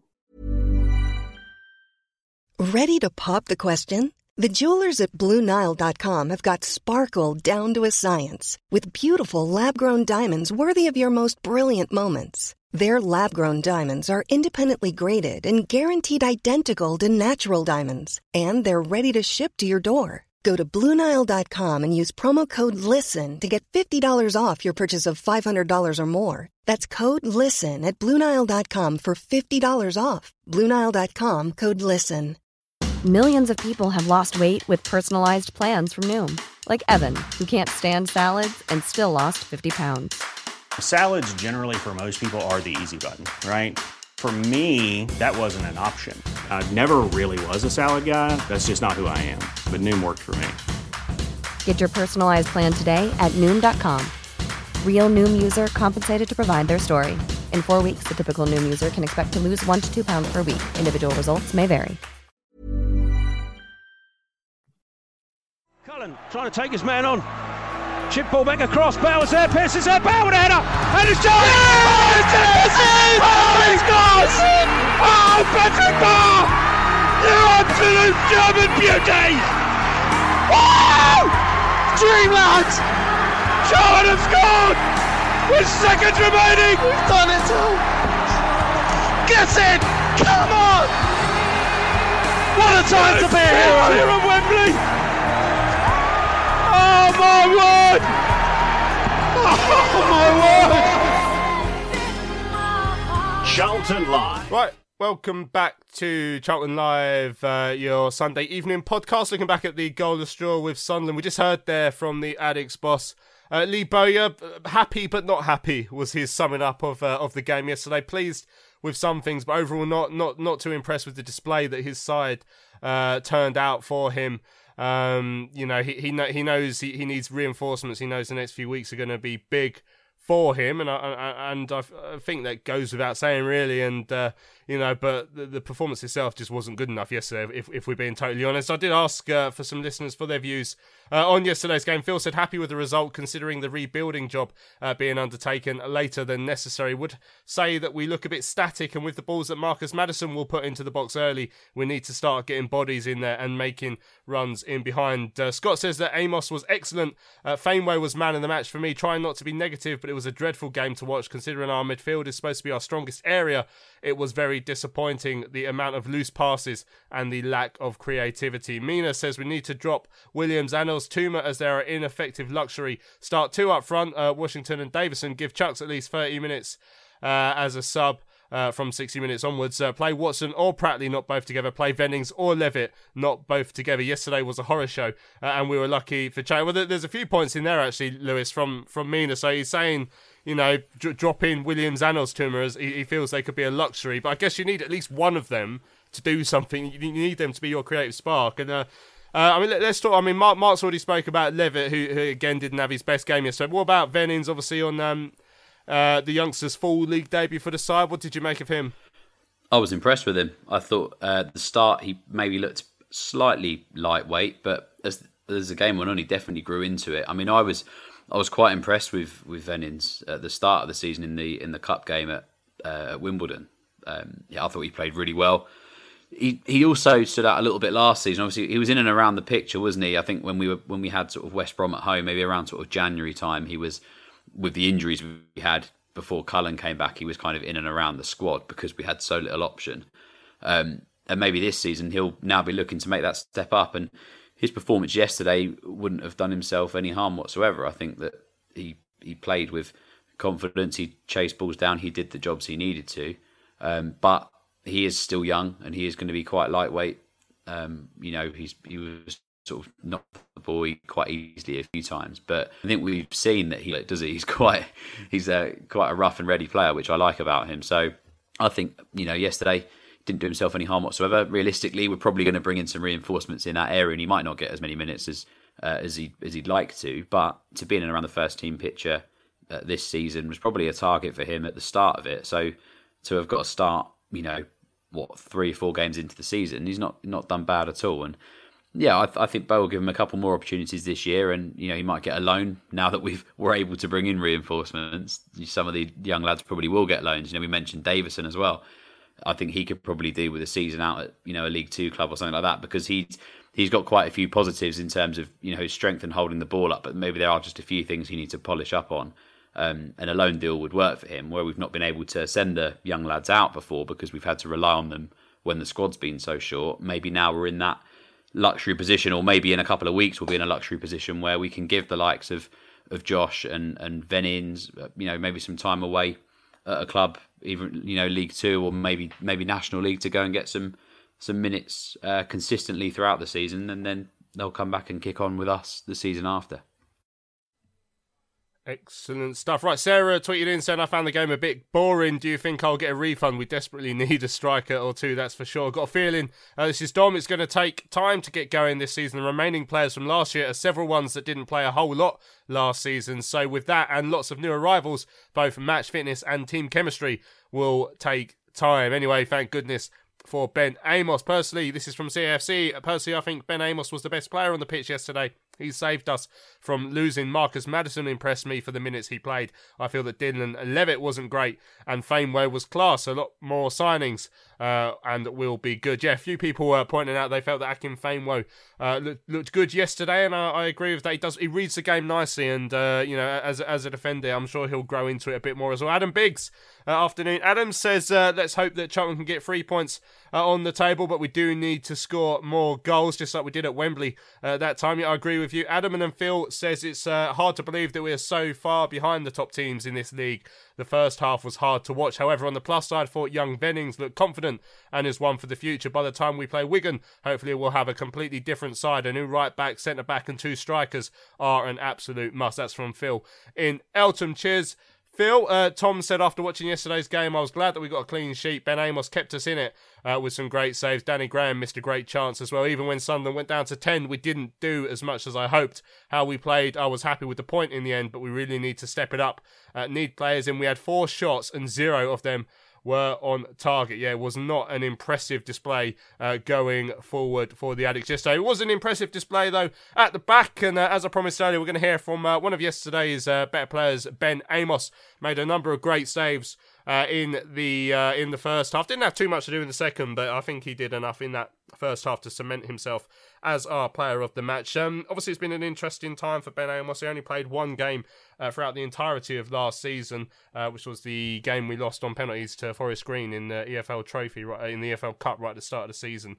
Ready to pop the question? The jewelers at BlueNile.com have got sparkle down to a science with beautiful lab-grown diamonds worthy of your most brilliant moments. Their lab-grown diamonds are independently graded and guaranteed identical to natural diamonds, and they're ready to ship to your door. Go to BlueNile.com and use promo code LISTEN to get $50 off your purchase of $500 or more. That's code LISTEN at BlueNile.com for $50 off. BlueNile.com, code LISTEN. Millions of people have lost weight with personalized plans from Noom. Like Evan, who can't stand salads and still lost 50 pounds. Salads generally for most people are the easy button, right? For me, that wasn't an option. I never really was a salad guy. That's just not who I am. But Noom worked for me. Get your personalized plan today at Noom.com. Real Noom user compensated to provide their story. In 4 weeks, the typical Noom user can expect to lose 1 to 2 pounds per week. Individual results may vary. Cullen trying to take his man on. Chip ball back across. Bowers there. Pearce is there. Bauer with a header. And it's Jones. Oh, it's it! Oh, he scores! Oh, Patrick Barr! You absolute German beauty! Wow! Dreamland! Charlton have scored! with seconds remaining. We've done it all. Get in! Come on! What a time to be a hero here at Wembley! Oh my word! Oh my word! Charlton Live. Right, welcome back to Charlton Live, your Sunday evening podcast, looking back at the goalless draw with Sunderland. We just heard there from the Addicts boss, Lee Bowyer. Happy but not happy was his summing up of the game yesterday. Pleased with some things, but overall not too impressed with the display that his side turned out for him. He knows he needs reinforcements. He knows the next few weeks are going to be big for him, and I think that goes without saying, really. And but the performance itself just wasn't good enough yesterday, if we're being totally honest. I did ask for some listeners for their views on yesterday's game. Phil said happy with the result, considering the rebuilding job being undertaken later than necessary. Would say that we look a bit static, and with the balls that Marcus Maddison will put into the box early, we need to start getting bodies in there and making runs in behind. Scott says that Amos was excellent. Fainway was man of the match for me, trying not to be negative, but it was a dreadful game to watch, considering our midfield is supposed to be our strongest area. It was very disappointing, the amount of loose passes and the lack of creativity. Mina says we need to drop Williams and Tuma as they are ineffective luxury. Start two up front, Washington and Davison. Give Chucks at least 30 minutes as a sub. From 60 minutes onwards. Play Watson or Pratley, not both together. Play Vennings or Levitt, not both together. Yesterday was a horror show, and we were lucky for change. Well, there's a few points in there, actually, Lewis, from Mina. So he's saying, drop in Williams and Oztumer as he feels they could be a luxury. But I guess you need at least one of them to do something. You need them to be your creative spark. And let's talk. Mark's already spoke about Levitt, who again didn't have his best game yesterday. What about Vennings, obviously, on the youngster's full league debut for the side? What did you make of him? I was impressed with him. I thought at the start he maybe looked slightly lightweight, but as the game went on, he definitely grew into it. I was quite impressed with Vennings at the start of the season in the cup game at Wimbledon. I thought he played really well. He also stood out a little bit last season. Obviously, he was in and around the picture, wasn't he? I think when we had sort of West Brom at home, maybe around sort of January time, he was, with the injuries we had before Cullen came back, he was kind of in and around the squad because we had so little option. And maybe this season he'll now be looking to make that step up. And his performance yesterday wouldn't have done himself any harm whatsoever. I think that he played with confidence. He chased balls down. He did the jobs he needed to. But he is still young and he is going to be quite lightweight. He was sort of knocked the ball quite easily a few times, but I think we've seen that he's quite a rough and ready player, which I like about him. So I think yesterday didn't do himself any harm whatsoever. Realistically, we're probably going to bring in some reinforcements in that area, and he might not get as many minutes as he'd like to. But to be in and around the first team picture this season was probably a target for him at the start of it. So to have got to start, 3 or 4 games into the season, he's not done bad at all. And yeah, I think Bo will give him a couple more opportunities this year, and he might get a loan now that we're able to bring in reinforcements. Some of the young lads probably will get loans. We mentioned Davison as well. I think he could probably do with a season out at a League Two club or something like that, because he's got quite a few positives in terms of his strength and holding the ball up, but maybe there are just a few things he needs to polish up on. And a loan deal would work for him, where we've not been able to send the young lads out before because we've had to rely on them when the squad's been so short. Maybe now we're in that luxury position, or maybe in a couple of weeks we'll be in a luxury position where we can give the likes of Josh and Vennings, maybe some time away at a club, even League Two or maybe National League, to go and get some minutes consistently throughout the season, and then they'll come back and kick on with us the season after. Excellent stuff. Right, Sarah tweeted in saying, I found the game a bit boring. Do you think I'll get a refund? We desperately need a striker or two, that's for sure. Got a feeling, this is Dom, it's going to take time to get going this season. The remaining players from last year are several ones that didn't play a whole lot last season. So with that and lots of new arrivals, both match fitness and team chemistry will take time. Anyway, thank goodness for Ben Amos. Personally, this is from CAFC. Personally, I think Ben Amos was the best player on the pitch yesterday. He saved us from losing. Marcus Maddison impressed me for the minutes he played. I feel that Dylan Levitt wasn't great, and Fameway was class. A lot more signings and will be good. Yeah, a few people were pointing out they felt that Akin Fameway looked good yesterday, and I agree with that. He reads the game nicely, and as a defender, I'm sure he'll grow into it a bit more as well. Adam Biggs, afternoon. Adam says, let's hope that Cheltenham can get 3 points on the table, but we do need to score more goals, just like we did at Wembley that time. Yeah, I agree with you. Adam, and then Phil says it's hard to believe that we are so far behind the top teams in this league. The first half was hard to watch. However, on the plus side, I thought young Vennings looked confident and is one for the future. By the time we play Wigan, hopefully we'll have a completely different side. A new right back, centre back and 2 strikers are an absolute must. That's from Phil in Eltham. Cheers, Phil. Tom said after watching yesterday's game, I was glad that we got a clean sheet. Ben Amos kept us in it with some great saves. Danny Graham missed a great chance as well. Even when Sunderland went down to 10, we didn't do as much as I hoped. How we played, I was happy with the point in the end, but we really need to step it up. Need players in. We had 4 shots and 0 of them were on target. Yeah, it was not an impressive display going forward for the Addicks yesterday. It was an impressive display, though, at the back. And as I promised earlier, we're going to hear from one of yesterday's better players, Ben Amos. Made a number of great saves in the first half. Didn't have too much to do in the second, but I think he did enough in that first half to cement himself as our player of the match. Obviously, it's been an interesting time for Ben Amos. He only played 1 game throughout the entirety of last season, which was the game we lost on penalties to Forest Green in the EFL Trophy, in the EFL Cup right at the start of the season.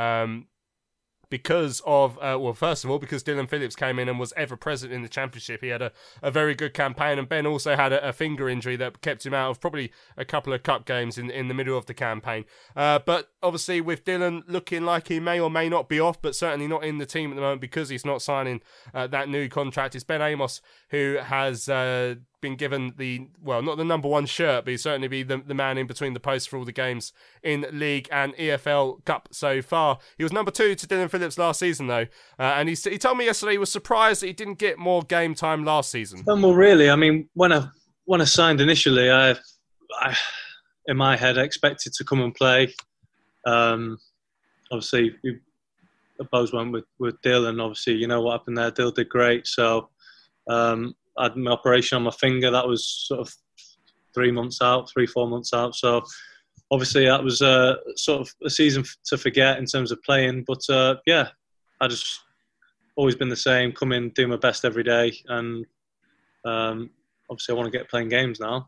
Because of, first of all, because Dylan Phillips came in and was ever present in the Championship. He had a very good campaign, and Ben also had a finger injury that kept him out of probably a couple of cup games in the middle of the campaign. But obviously with Dylan looking like he may or may not be off, but certainly not in the team at the moment because he's not signing that new contract, it's Ben Amos who has been given not the number 1 shirt, but he's certainly be the man in between the posts for all the games in League and EFL Cup so far. He was number 2 to Dylan Phillips last season, though, and he told me yesterday he was surprised that he didn't get more game time last season. Well, really, I mean, when I signed initially, I in my head I expected to come and play. Obviously, we both went with Dill, and obviously, you know what happened there. Dill did great, so. I had my operation on my finger. That was sort of 4 months out. So obviously that was sort of a season to forget in terms of playing. But I just always been the same. Come in, do my best every day, and obviously I want to get playing games now.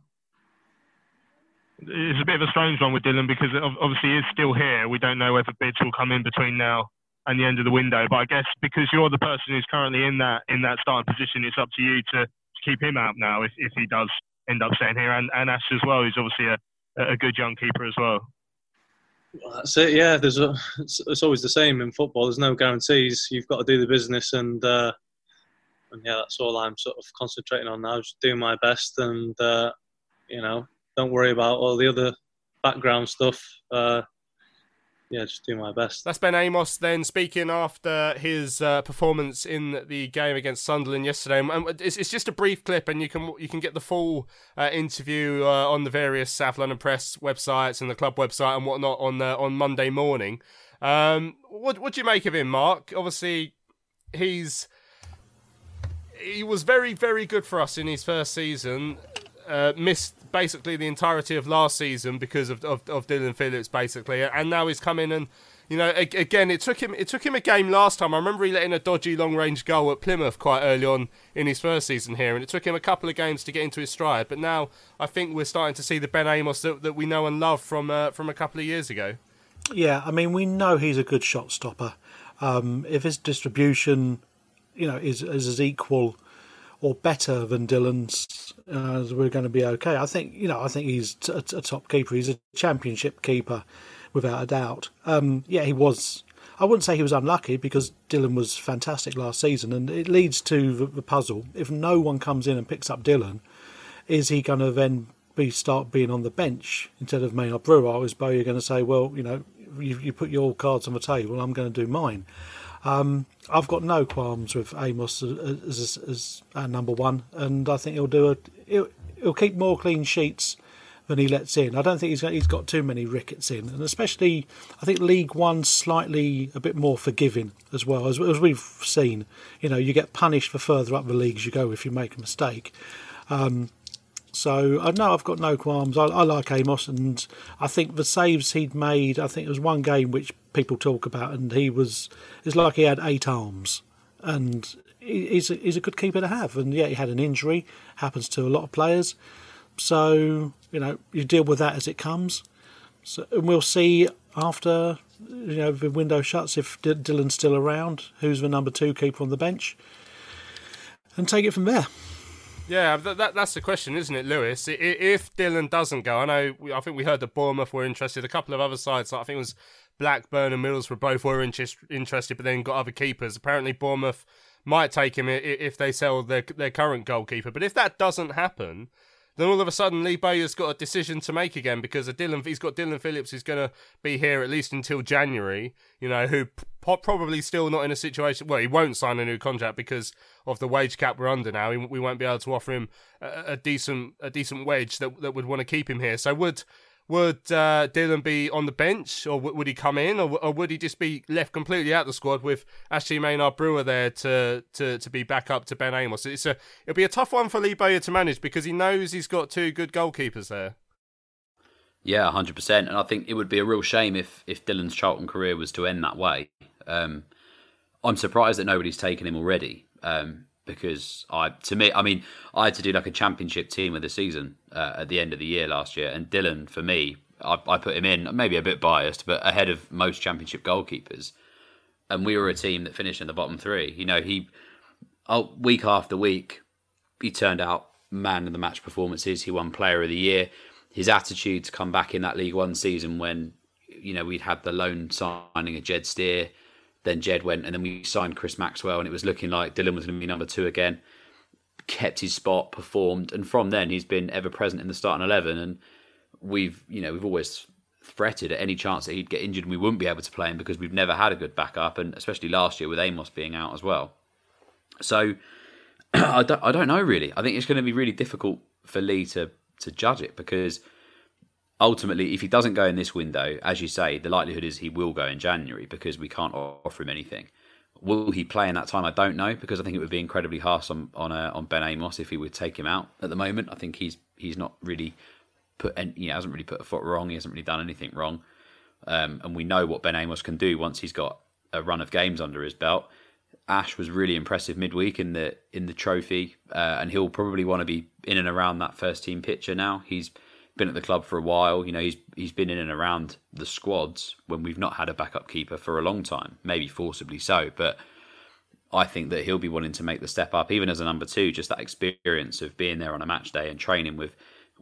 It's a bit of a strange one with Dylan because obviously he is still here. We don't know whether bids will come in between now and the end of the window. But I guess because you're the person who's currently in that starting position, it's up to you to keep him out now if he does end up staying here. And Ash as well, who's obviously a good young keeper as well. That's it, yeah. It's always the same in football. There's no guarantees. You've got to do the business, and yeah, that's all I'm sort of concentrating on now. Just doing my best, and don't worry about all the other background stuff. Just do my best. That's Ben Amos then speaking after his performance in the game against Sunderland yesterday. And it's just a brief clip, and you can get the full interview on the various South London Press websites and the club website and whatnot on Monday morning. What do you make of him, Mark? Obviously, he was very, very good for us in his first season. Missed basically the entirety of last season because of Dylan Phillips, basically, and now he's come in and again it took him a game last time. I remember he let in a dodgy long range goal at Plymouth quite early on in his first season here, and it took him a couple of games to get into his stride. But now I think we're starting to see the Ben Amos that we know and love from a couple of years ago. Yeah, I mean, we know he's a good shot stopper. If his distribution, is as equal or better than Dylan's, we're going to be okay. I think he's a top keeper. He's a championship keeper, without a doubt. He was. I wouldn't say he was unlucky because Dylan was fantastic last season, and it leads to the puzzle. If no one comes in and picks up Dylan, is he going to then start being on the bench instead of Maynard Brewer? Is Bowyer going to say, well, you put your cards on the table, I'm going to do mine? I've got no qualms with Amos as number 1, and I think he'll keep more clean sheets than he lets in. I don't think he's got too many rickets in, and especially I think League One's slightly a bit more forgiving as well, as we've seen. You get punished for further up the leagues you go if you make a mistake. So I know I've got no qualms. I like Amos, and I think the saves he'd made. I think it was one game which people talk about, and it's like he had 8 arms, and he's a good keeper to have. And yeah, he had an injury, happens to a lot of players. So you deal with that as it comes. So, and we'll see after the window shuts if Dylan's still around, who's the number 2 keeper on the bench, and take it from there. Yeah, that's the question, isn't it, Lewis? If Dylan doesn't go, I think we heard that Bournemouth were interested. A couple of other sides, I think it was Blackburn and Middlesbrough, both were interested, but then got other keepers. Apparently, Bournemouth might take him if they sell their current goalkeeper. But if that doesn't happen, then all of a sudden Lee Bowyer's got a decision to make again, because he's got Dylan Phillips, who's going to be here at least until January, who probably still not in a situation. Well, he won't sign a new contract because of the wage cap we're under now. We won't be able to offer him a decent wage that would want to keep him here. So would Dylan be on the bench, or would he come in, or would he just be left completely out of the squad with Ashley Maynard-Brewer there to be back up to Ben Amos? It'll be a tough one for Lee Bowyer to manage, because he knows he's got 2 good goalkeepers there. Yeah, 100%. And I think it would be a real shame if Dylan's Charlton career was to end that way. I'm surprised that nobody's taken him already. Because I had to do like a championship team of the season at the end of the year last year, and Dylan, for me, I put him in, maybe a bit biased, but ahead of most championship goalkeepers, and we were a team that finished in the bottom 3. He week after week, he turned out man of the match performances. He won Player of the Year. His attitude to come back in that League One season when we'd had the loan signing of Jed Steer. Then Jed went, and then we signed Chris Maxwell, and it was looking like Dylan was going to be number 2 again. Kept his spot, performed, and from then he's been ever present in the starting 11. And we've always fretted at any chance that he'd get injured and we wouldn't be able to play him, because we've never had a good backup, and especially last year with Amos being out as well. So I don't know really. I think it's going to be really difficult for Lee to judge it, because ultimately, if he doesn't go in this window, as you say, the likelihood is he will go in January, because we can't offer him anything. Will he play in that time? I don't know, because I think it would be incredibly harsh on Ben Amos if he would take him out at the moment. I think he's not really hasn't really put a foot wrong. He hasn't really done anything wrong, and we know what Ben Amos can do once he's got a run of games under his belt. Ash was really impressive midweek in the trophy, and he'll probably want to be in and around that first team picture now. He's been at the club for a while. He's been in and around the squads when we've not had a backup keeper for a long time, maybe forcibly so. But I think that he'll be wanting to make the step up, even as a number 2. Just that experience of being there on a match day and training with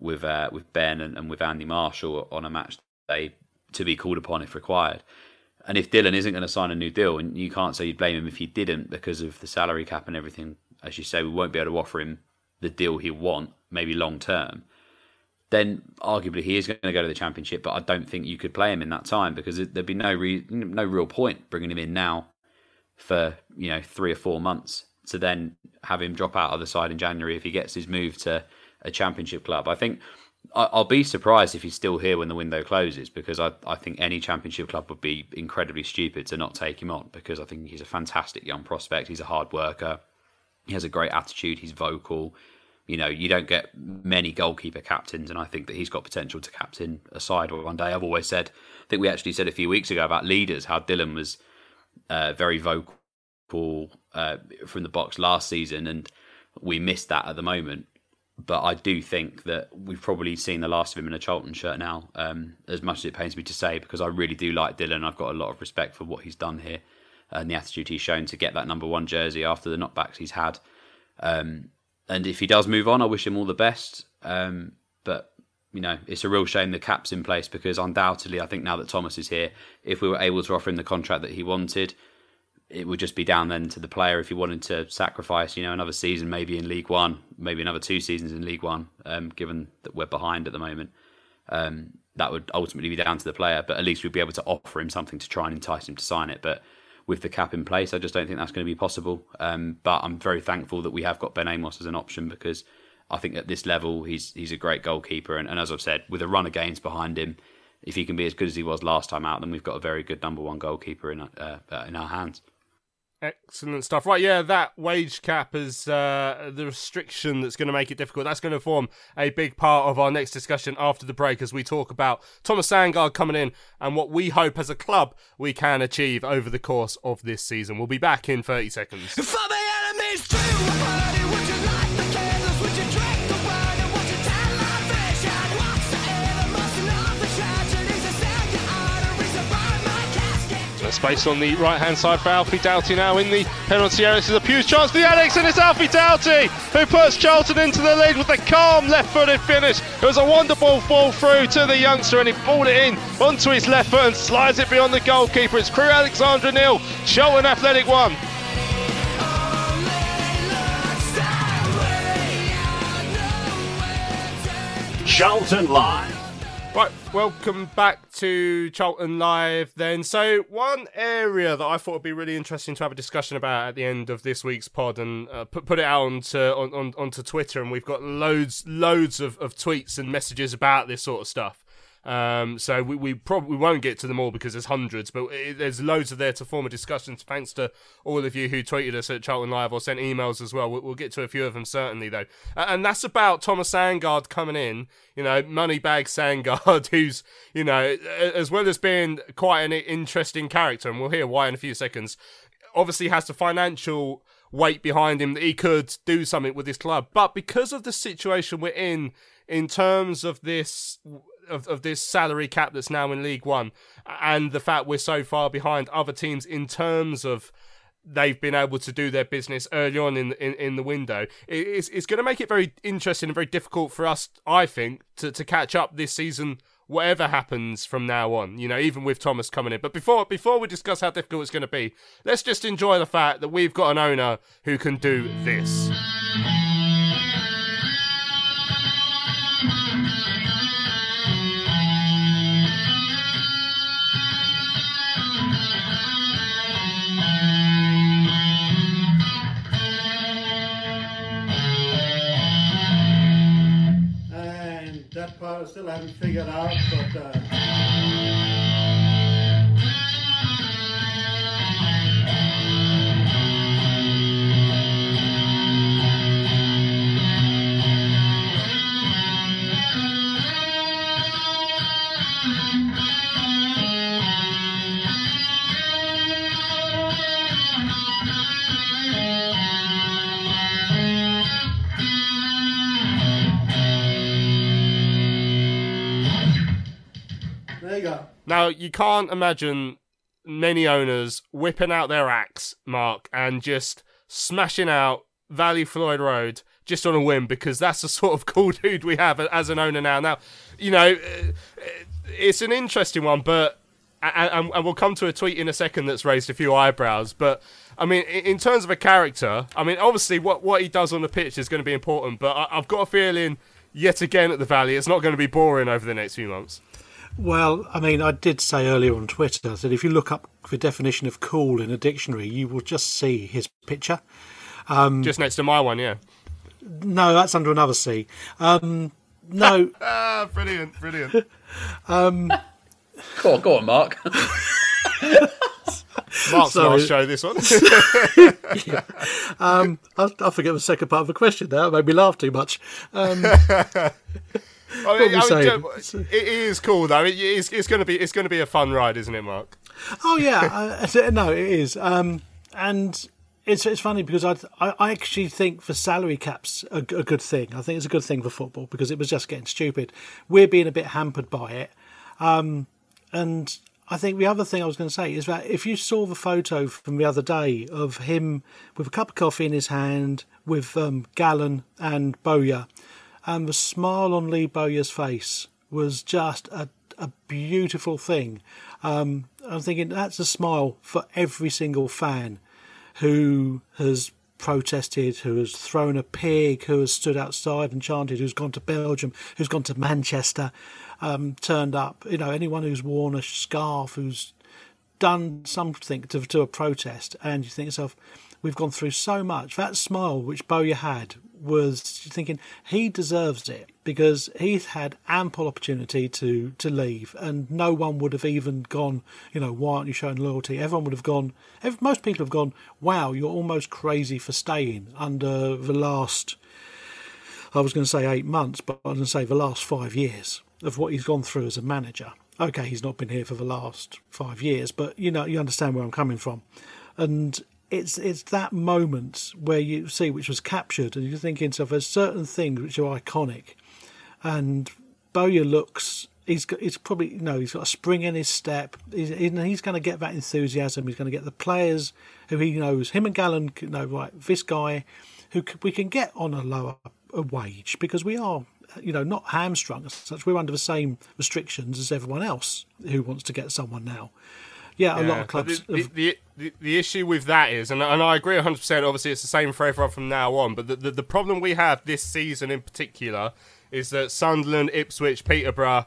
Ben and with Andy Marshall on a match day to be called upon if required. And if Dylan isn't going to sign a new deal, and you can't say you blame him if he didn't because of the salary cap and everything, as you say, we won't be able to offer him the deal he'll want, maybe long term, then arguably he is going to go to the Championship. But I don't think you could play him in that time, because there'd be no real point bringing him in now for 3 or 4 months to then have him drop out of the side in January if he gets his move to a Championship club. I think I'll be surprised if he's still here when the window closes, because I think any Championship club would be incredibly stupid to not take him on, because I think he's a fantastic young prospect. He's a hard worker. He has a great attitude. He's vocal. You don't get many goalkeeper captains, and I think that he's got potential to captain a side one day. I've always said, I think we actually said a few weeks ago about leaders, how Dylan was very vocal from the box last season, and we missed that at the moment. But I do think that we've probably seen the last of him in a Charlton shirt now, as much as it pains me to say, because I really do like Dylan. I've got a lot of respect for what he's done here and the attitude he's shown to get that number 1 jersey after the knockbacks he's had. And if he does move on, I wish him all the best. But, it's a real shame the cap's in place, because undoubtedly, I think now that Thomas is here, if we were able to offer him the contract that he wanted, it would just be down then to the player if he wanted to sacrifice, another season maybe in League One, maybe another 2 seasons in League One, given that we're behind at the moment. That would ultimately be down to the player, but at least we'd be able to offer him something to try and entice him to sign it. But with the cap in place, I just don't think that's going to be possible. But I'm very thankful that we have got Ben Amos as an option, because I think at this level, he's a great goalkeeper. And as I've said, with a run of games behind him, if he can be as good as he was last time out, then we've got a very good number one goalkeeper in our hands. Excellent stuff. Right, yeah, that wage cap is the restriction that's going to make it difficult. That's going to form a big part of our next discussion after the break as we talk about Thomas Sandgaard coming in and what we hope as a club we can achieve over the course of this season. We'll be back in 30 seconds. Space on the right-hand side for Alfie Doughty now in the penalty area. This is a huge chance for the Alex, and it's Alfie Doughty who puts Charlton into the lead with a calm left-footed finish. It was a wonderful fall through to the youngster, and he pulled it in onto his left foot and slides it beyond the goalkeeper. It's Crewe Alexandra 0, Charlton Athletic 1. Charlton Live. Right, welcome back to Charlton Live then. So one area that I thought would be really interesting to have a discussion about at the end of this week's pod, and put it out onto Twitter, and we've got loads of tweets and messages about this sort of stuff. So we probably won't get to them all because there's hundreds, but there's loads of there to form a discussion. Thanks to all of you who tweeted us at Charlton Live or sent emails as well. We'll get to a few of them certainly though, and that's about Thomas Sandgaard coming in. You know, Moneybag Sandgaard, who's, you know, as well as being quite an interesting character, and we'll hear why in a few seconds, obviously has the financial weight behind him that he could do something with this club. But because of the situation we're in terms of this of this salary cap that's now in League One, and the fact we're so far behind other teams in terms of they've been able to do their business early on in the window, it's going to make it very interesting and very difficult for us, I think, to catch up this season, whatever happens from now on, you know, even with Thomas coming in. But before we discuss how difficult it's going to be, let's just enjoy the fact that we've got an owner who can do this. That part I still haven't figured out, but Now, you can't imagine many owners whipping out their axe, Mark, and just smashing out Valley Floyd Road just on a whim, because that's the sort of cool dude we have as an owner now. Now, you know, it's an interesting one, but and we'll come to a tweet in a second that's raised a few eyebrows. But, I mean, in terms of a character, I mean, obviously what he does on the pitch is going to be important, but I've got a feeling, yet again at the Valley, it's not going to be boring over the next few months. Well, I mean, I did say earlier on Twitter that if you look up the definition of cool in a dictionary, you will just see his picture. Just next to my one, yeah. No, that's under another C. No. Brilliant. Go on, Mark. Mark's last show, this one. Yeah. I forget the second part of the question now. It made me laugh too much. It is cool though. It's going to be a fun ride, isn't it, Mark? Oh yeah, no, it is. And it's funny because I actually think for salary caps a good thing. I think it's a good thing for football because it was just getting stupid. We're being a bit hampered by it, and I think the other thing I was going to say is that if you saw the photo from the other day of him with a cup of coffee in his hand with Gallen and Bowyer. And the smile on Lee Bowyer's face was just a beautiful thing. I'm thinking that's a smile for every single fan who has protested, who has thrown a pig, who has stood outside and chanted, who's gone to Belgium, who's gone to Manchester, turned up. You know, anyone who's worn a scarf, who's done something to a protest, and you think to yourself, we've gone through so much. That smile which Bowyer had was thinking he deserves it because he's had ample opportunity to leave, and no one would have even gone, why aren't you showing loyalty? Everyone would have gone, most people have gone, wow, you're almost crazy for staying under the last, I was going to say 8 months, but I was going to say the last 5 years of what he's gone through as a manager. Okay, he's not been here for the last 5 years, but you understand where I'm coming from. And it's that moment where you see which was captured, and you're thinking to yourself, there's certain things which are iconic. And Bowyer he's got a spring in his step. He's going to get that enthusiasm. He's going to get the players who he knows, him and Gallen, right, this guy who we can get on a lower wage because we are, not hamstrung as such. We're under the same restrictions as everyone else who wants to get someone now. Yeah, a lot of clubs. The issue with that is, and I agree 100%, obviously it's the same for everyone from now on, but the problem we have this season in particular is that Sunderland, Ipswich, Peterborough,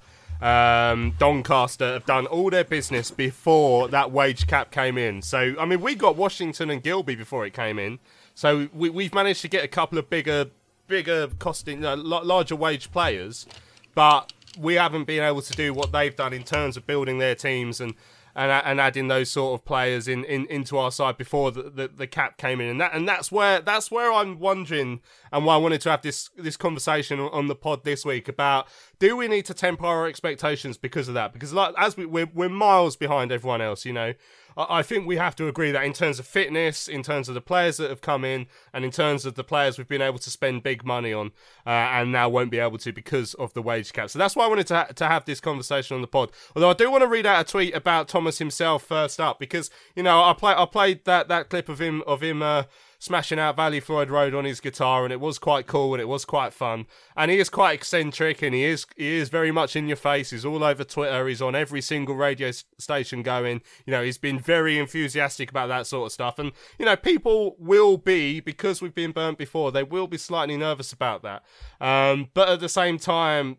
Doncaster have done all their business before that wage cap came in. So, I mean, we got Washington and Gilby before it came in. So we've managed to get a couple of bigger costing, larger wage players, but we haven't been able to do what they've done in terms of building their teams and adding those sort of players into our side before the cap came in, and that's where I'm wondering, and why I wanted to have this conversation on the pod this week about, do we need to temper our expectations because of that? Because we're miles behind everyone else, I think we have to agree that in terms of fitness, in terms of the players that have come in, and in terms of the players we've been able to spend big money on, and now won't be able to because of the wage cap. So that's why I wanted to have this conversation on the pod. Although I do want to read out a tweet about Thomas himself first up, because I played that clip of him smashing out Valley Floyd Road on his guitar, and it was quite cool and it was quite fun. And he is quite eccentric, and he is very much in your face. He's all over Twitter. He's on every single radio station going. He's been very enthusiastic about that sort of stuff. And people will be, because we've been burnt before, they will be slightly nervous about that. But at the same time,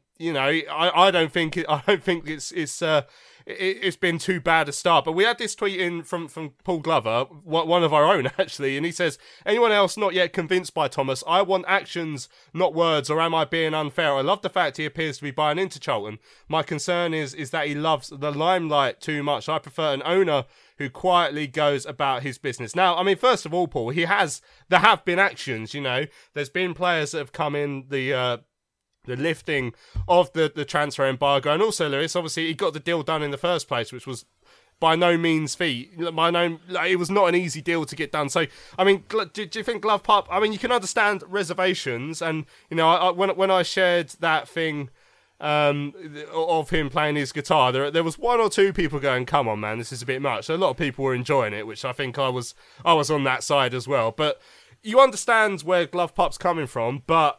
I don't think it's been too bad a start. But we had this tweet in from Paul Glover, one of our own actually, and he says, anyone else not yet convinced by Thomas? I want actions, not words, or am I being unfair? I love the fact he appears to be buying into Charlton. My concern is that he loves the limelight too much. I prefer an owner who quietly goes about his business. Now, I mean, first of all, Paul, there have been actions, there's been players that have come in the lifting of the transfer embargo, and also Lewis, obviously he got the deal done in the first place, which was by no means it was not an easy deal to get done. So, I mean, do you think Glove Pup, I mean, you can understand reservations, and when I shared that thing of him playing his guitar, there was one or two people going, come on man, this is a bit much. So a lot of people were enjoying it, which I think I was on that side as well. But you understand where Glove Pup's coming from, but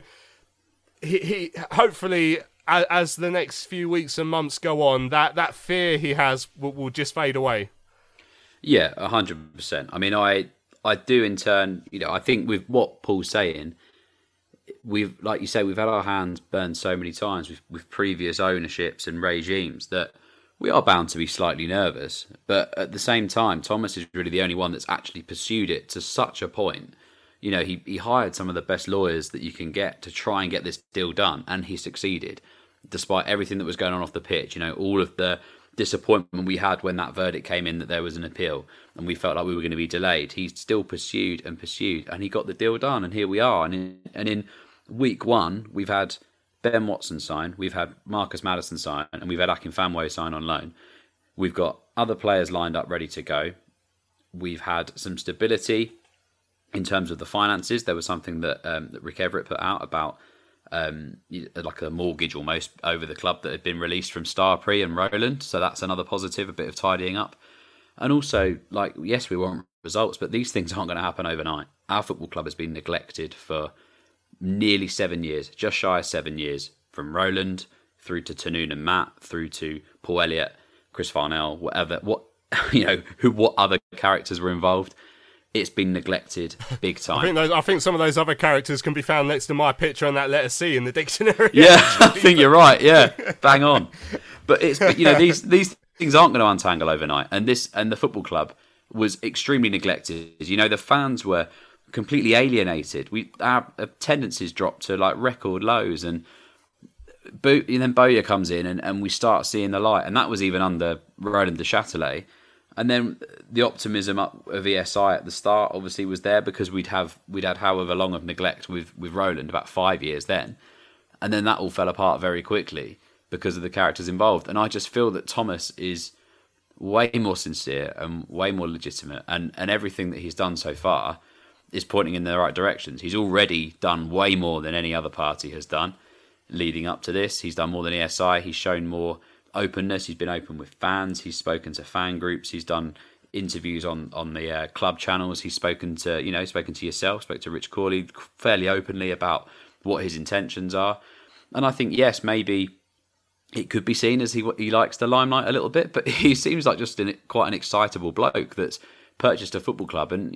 he hopefully, as the next few weeks and months go on, that fear he has will just fade away. Yeah, 100%. I mean, I do in turn, I think with what Paul's saying, like you say, we've had our hands burned so many times with previous ownerships and regimes that we are bound to be slightly nervous. But at the same time, Thomas is really the only one that's actually pursued it to such a point. He hired some of the best lawyers that you can get to try and get this deal done, and he succeeded, despite everything that was going on off the pitch. All of the disappointment we had when that verdict came in that there was an appeal, and we felt like we were going to be delayed. He still pursued, and he got the deal done, and here we are. And in week one, we've had Ben Watson sign, we've had Marcus Maddison sign, and we've had Akinfanwo sign on loan. We've got other players lined up ready to go. We've had some stability in terms of the finances. There was something that Rick Everett put out about like a mortgage almost over the club that had been released from Starpree and Roland. So that's another positive, a bit of tidying up. And also, yes, we want results, but these things aren't going to happen overnight. Our football club has been neglected for nearly 7 years, just shy of 7 years, from Roland through to Tanoon and Matt, through to Paul Elliott, Chris Farnell, what other characters were involved. It's been neglected big time. I think some of those other characters can be found next to my picture on that letter C in the dictionary. Yeah, I think you're right. Yeah, bang on. But these things aren't going to untangle overnight, and the football club was extremely neglected. The fans were completely alienated. Our attendances dropped to like record lows, and then Bowyer comes in and we start seeing the light, and that was even under Roland Duchâtelet. And then the optimism of ESI at the start obviously was there because we'd had however long of neglect with Roland, about 5 years then, and then that all fell apart very quickly because of the characters involved. And I just feel that Thomas is way more sincere and way more legitimate, and everything that he's done so far is pointing in the right directions. He's already done way more than any other party has done leading up to this. He's done more than ESI. He's shown more openness. He's been open with fans. He's spoken to fan groups. He's done interviews on the club channels. He's spoken to yourself, spoke to Rich Corley fairly openly about what his intentions are. And I think, yes, maybe it could be seen as he likes the limelight a little bit, but he seems like just quite an excitable bloke that's purchased a football club. And,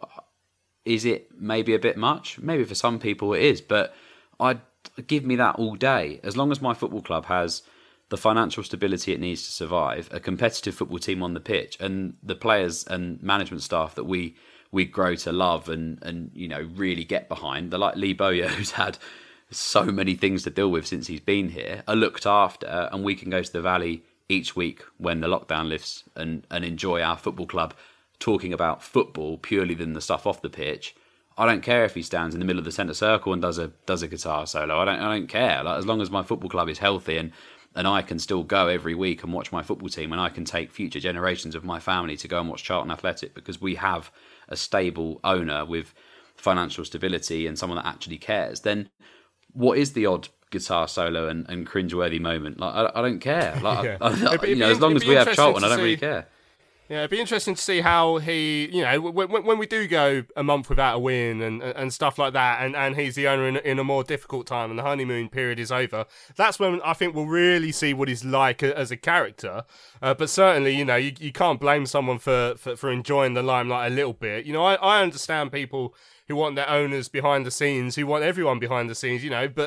is it maybe a bit much? Maybe for some people it is, but I'd give me that all day. As long as my football club has the financial stability it needs to survive, a competitive football team on the pitch, and the players and management staff that we grow to love and really get behind, like Lee Bowyer, who's had so many things to deal with since he's been here, are looked after, and we can go to the Valley each week when the lockdown lifts and enjoy our football club talking about football purely than the stuff off the pitch. I don't care if he stands in the middle of the centre circle and does a guitar solo. I don't care. Like, as long as my football club is healthy and I can still go every week and watch my football team, and I can take future generations of my family to go and watch Charlton Athletic because we have a stable owner with financial stability and someone that actually cares, then what is the odd guitar solo and cringeworthy moment? Like, I don't care. Like, as long as we have Charlton, I don't really care. Yeah, it'd be interesting to see how he, when we do go a month without a win and stuff like that, and he's the owner in a more difficult time and the honeymoon period is over, that's when I think we'll really see what he's like as a character. But certainly, you can't blame someone for enjoying the limelight a little bit. I understand people who want their owners behind the scenes, who want everyone behind the scenes, but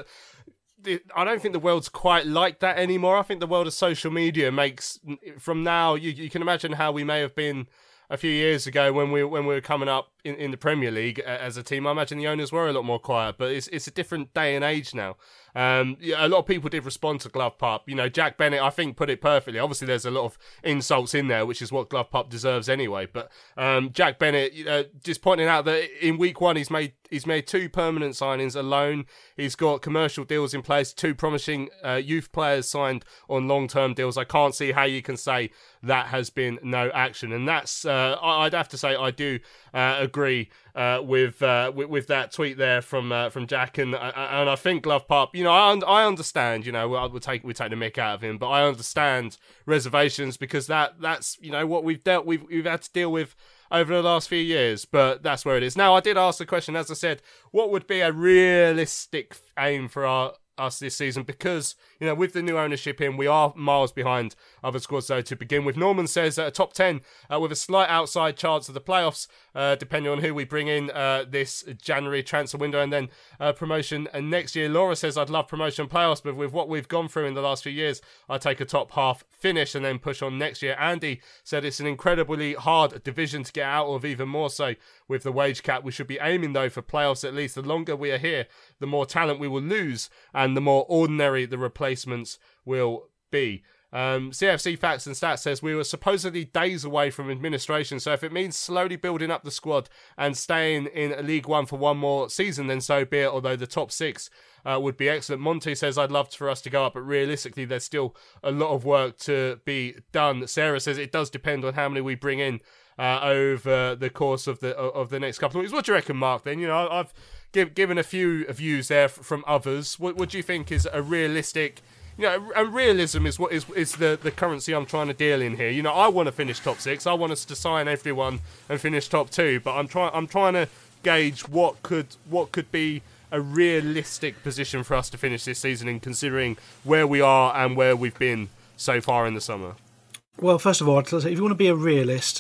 I don't think the world's quite like that anymore. I think the world of social media makes, from now, you can imagine how we may have been a few years ago when we were coming up in the Premier League as a team. I imagine the owners were a lot more quiet, but it's a different day and age now. A lot of people did respond to Glove Pup. Jack Bennett, I think, put it perfectly. Obviously, there's a lot of insults in there, which is what Glove Pup deserves anyway. But Jack Bennett, just pointing out that in week one, he's made 2 permanent signings alone. He's got commercial deals in place, 2 promising youth players signed on long-term deals. I can't see how you can say that has been no action. And that's, I'd have to say, I do agree with that tweet there from Jack. And I think Glove Pup, I understand, we take the mick out of him, but I understand reservations because that's what we've had to deal with over the last few years, but that's where it is. Now, I did ask the question, as I said, what would be a realistic aim for us this season? Because, with the new ownership in, we are miles behind other squads, though, to begin with. Norman says a top 10 with a slight outside chance of the playoffs, depending on who we bring in this January transfer window, and then promotion next year. Laura says, I'd love promotion playoffs, but with what we've gone through in the last few years, I'd take a top half finish and then push on next year. Andy said it's an incredibly hard division to get out of, even more so with the wage cap. We should be aiming, though, for playoffs at least. The longer we are here, the more talent we will lose, and the more ordinary the replacements will be. CFC Facts and Stats says we were supposedly days away from administration, so if it means slowly building up the squad and staying in League One for one more season, then so be it, although the top 6 would be excellent. Monty says, I'd love for us to go up, but realistically there's still a lot of work to be done. Sarah says it does depend on how many we bring in over the course of the next couple of weeks. What do you reckon, Mark, then? I've given a few views there from others. What do you think is a realistic... and realism is what is the currency I'm trying to deal in here. I want to finish top 6. I want us to sign everyone and finish top 2. But I'm trying to gauge what could be a realistic position for us to finish this season, in considering where we are and where we've been so far in the summer. Well, first of all, if you want to be a realist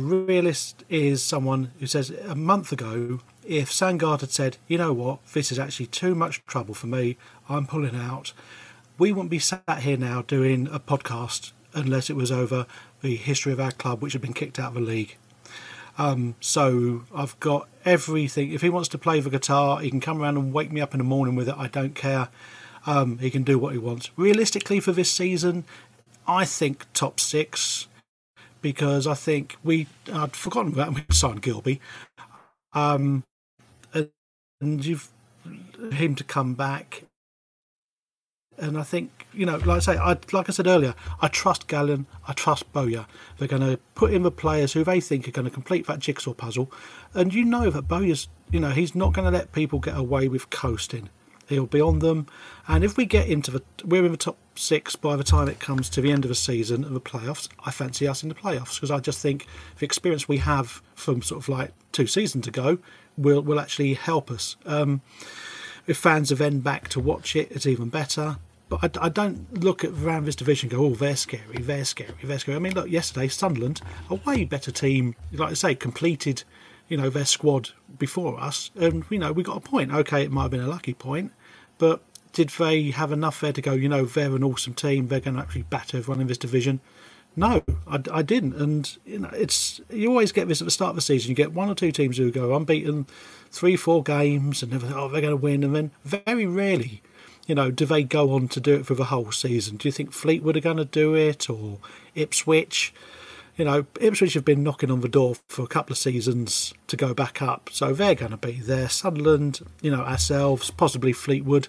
is someone who says a month ago, if Sandgaard had said, you know what, this is actually too much trouble for me, I'm pulling out, we wouldn't be sat here now doing a podcast unless it was over the history of our club, which had been kicked out of the league. So I've got everything. If he wants to play the guitar, he can come around and wake me up in the morning with it. I don't care. He can do what he wants. Realistically, for this season, I think top 6, because I think I'd forgotten about we signed Gilby, and you've him to come back. And I think, like I said earlier, I trust Gallen, I trust Bowyer. They're going to put in the players who they think are going to complete that jigsaw puzzle. And that Bowyer's, he's not going to let people get away with coasting. He'll be on them. And if we get we're in the top 6 by the time it comes to the end of the season and the playoffs, I fancy us in the playoffs, because I just think the experience we have from sort of like 2 seasons ago will actually help us. If fans are then back to watch it, it's even better. But I don't look around this division and go, oh, they're scary, they're scary, they're scary. I mean, look, yesterday, Sunderland, a way better team, like I say, completed, their squad before us. And, we got a point. OK, it might have been a lucky point, but did they have enough there to go, they're an awesome team, they're going to actually batter everyone in this division? No, I didn't. And, you always get this at the start of the season. You get 1 or 2 teams who go unbeaten 3-4 games and they're going to win. And then very rarely, do they go on to do it for the whole season? Do you think Fleetwood are going to do it, or Ipswich? Ipswich have been knocking on the door for a couple of seasons to go back up. So they're going to be there. Sunderland, ourselves, possibly Fleetwood.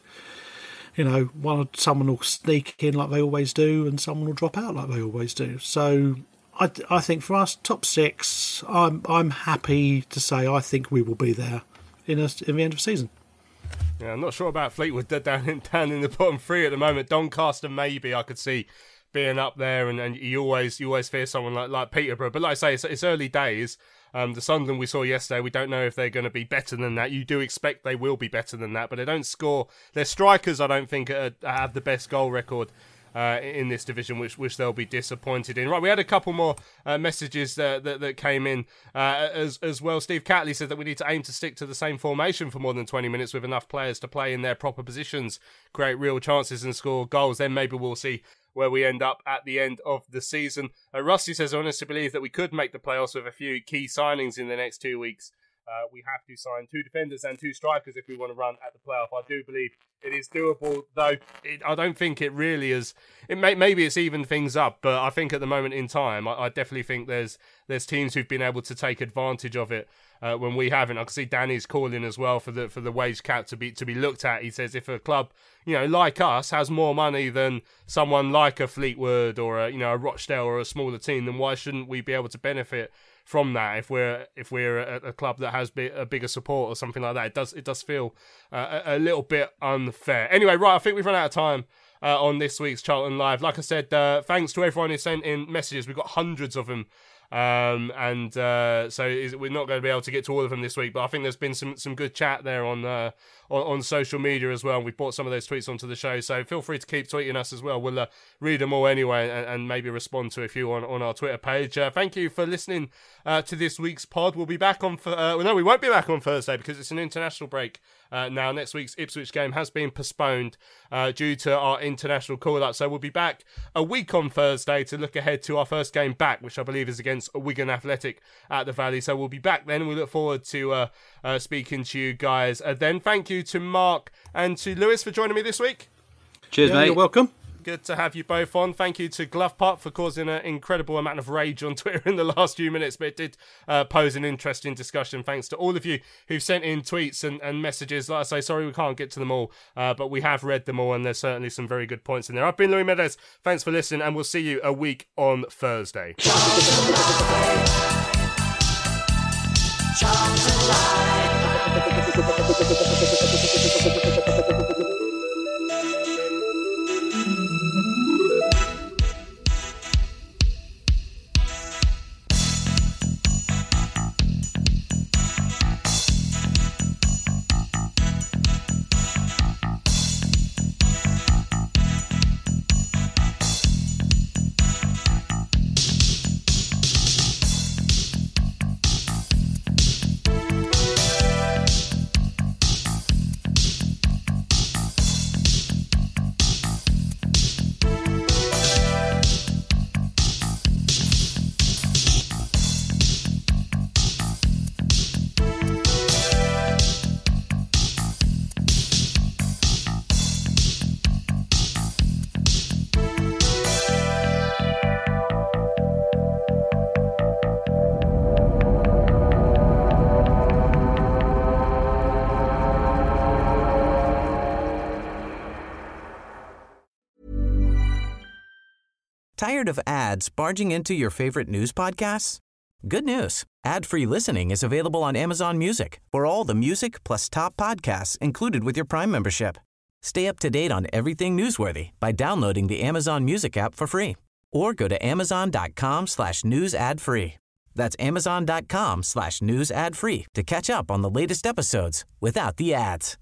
Someone will sneak in like they always do, and someone will drop out like they always do. So I think for us, top 6, I'm happy to say I think we will be there in the end of the season. Yeah, I'm not sure about Fleetwood. They're down in the bottom 3 at the moment. Doncaster maybe I could see being up there, and you always fear someone like Peterborough. But like I say, it's early days. The Sunderland we saw yesterday, we don't know if they're going to be better than that. You do expect they will be better than that, but they don't score. Their strikers, I don't think, have the best goal record in this division, which they'll be disappointed in. Right, we had a couple more messages that came in as well. Steve Catley said that we need to aim to stick to the same formation for more than 20 minutes with enough players to play in their proper positions, create real chances and score goals. Then maybe we'll see where we end up at the end of the season. Rusty says, I honestly believe that we could make the playoffs with a few key signings in the next 2 weeks. We have to sign 2 defenders and 2 strikers if we want to run at the playoff. I do believe it is doable, though I don't think it really is. Maybe it's evened things up, but I think at the moment in time, I definitely think there's teams who've been able to take advantage of it when we haven't. I can see Danny's calling as well for the wage cap to be looked at. He says if a club, like us, has more money than someone like a Fleetwood or a Rochdale or a smaller team, then why shouldn't we be able to benefit from that if we're a club that has a bigger support or something like that? It does feel a little bit unfair. Anyway, right, I think we've run out of time on this week's Charlton Live. Like I said, thanks to everyone who sent in messages. We've got hundreds of them. So we're not going to be able to get to all of them this week, but I think there's been some good chat there on social media as well. We've brought some of those tweets onto the show, so feel free to keep tweeting us as well. We'll read them all anyway and maybe respond to a few on our Twitter page. Thank you for listening to this week's pod. We'll be back on we won't be back on Thursday because it's an international break. Now, next week's Ipswich game has been postponed due to our international call-up. So we'll be back a week on Thursday to look ahead to our first game back, which I believe is against Wigan Athletic at the Valley. So we'll be back then. We look forward to speaking to you guys then. Thank you to Mark and to Lewis for joining me this week. Cheers, mate. You're welcome. Good to have you both on. Thank you to Glovepop for causing an incredible amount of rage on Twitter in the last few minutes, but it did pose an interesting discussion. Thanks to all of you who've sent in tweets and messages. Like I say, sorry we can't get to them all, but we have read them all, and there's certainly some very good points in there. I've been Louis Meadows. Thanks for listening, and we'll see you a week on Thursday. Tired of ads barging into your favorite news podcasts? Good news. Ad-free listening is available on Amazon Music for all the music plus top podcasts included with your Prime membership. Stay up to date on everything newsworthy by downloading the Amazon Music app for free or go to amazon.com/news ad free. That's amazon.com/news ad free to catch up on the latest episodes without the ads.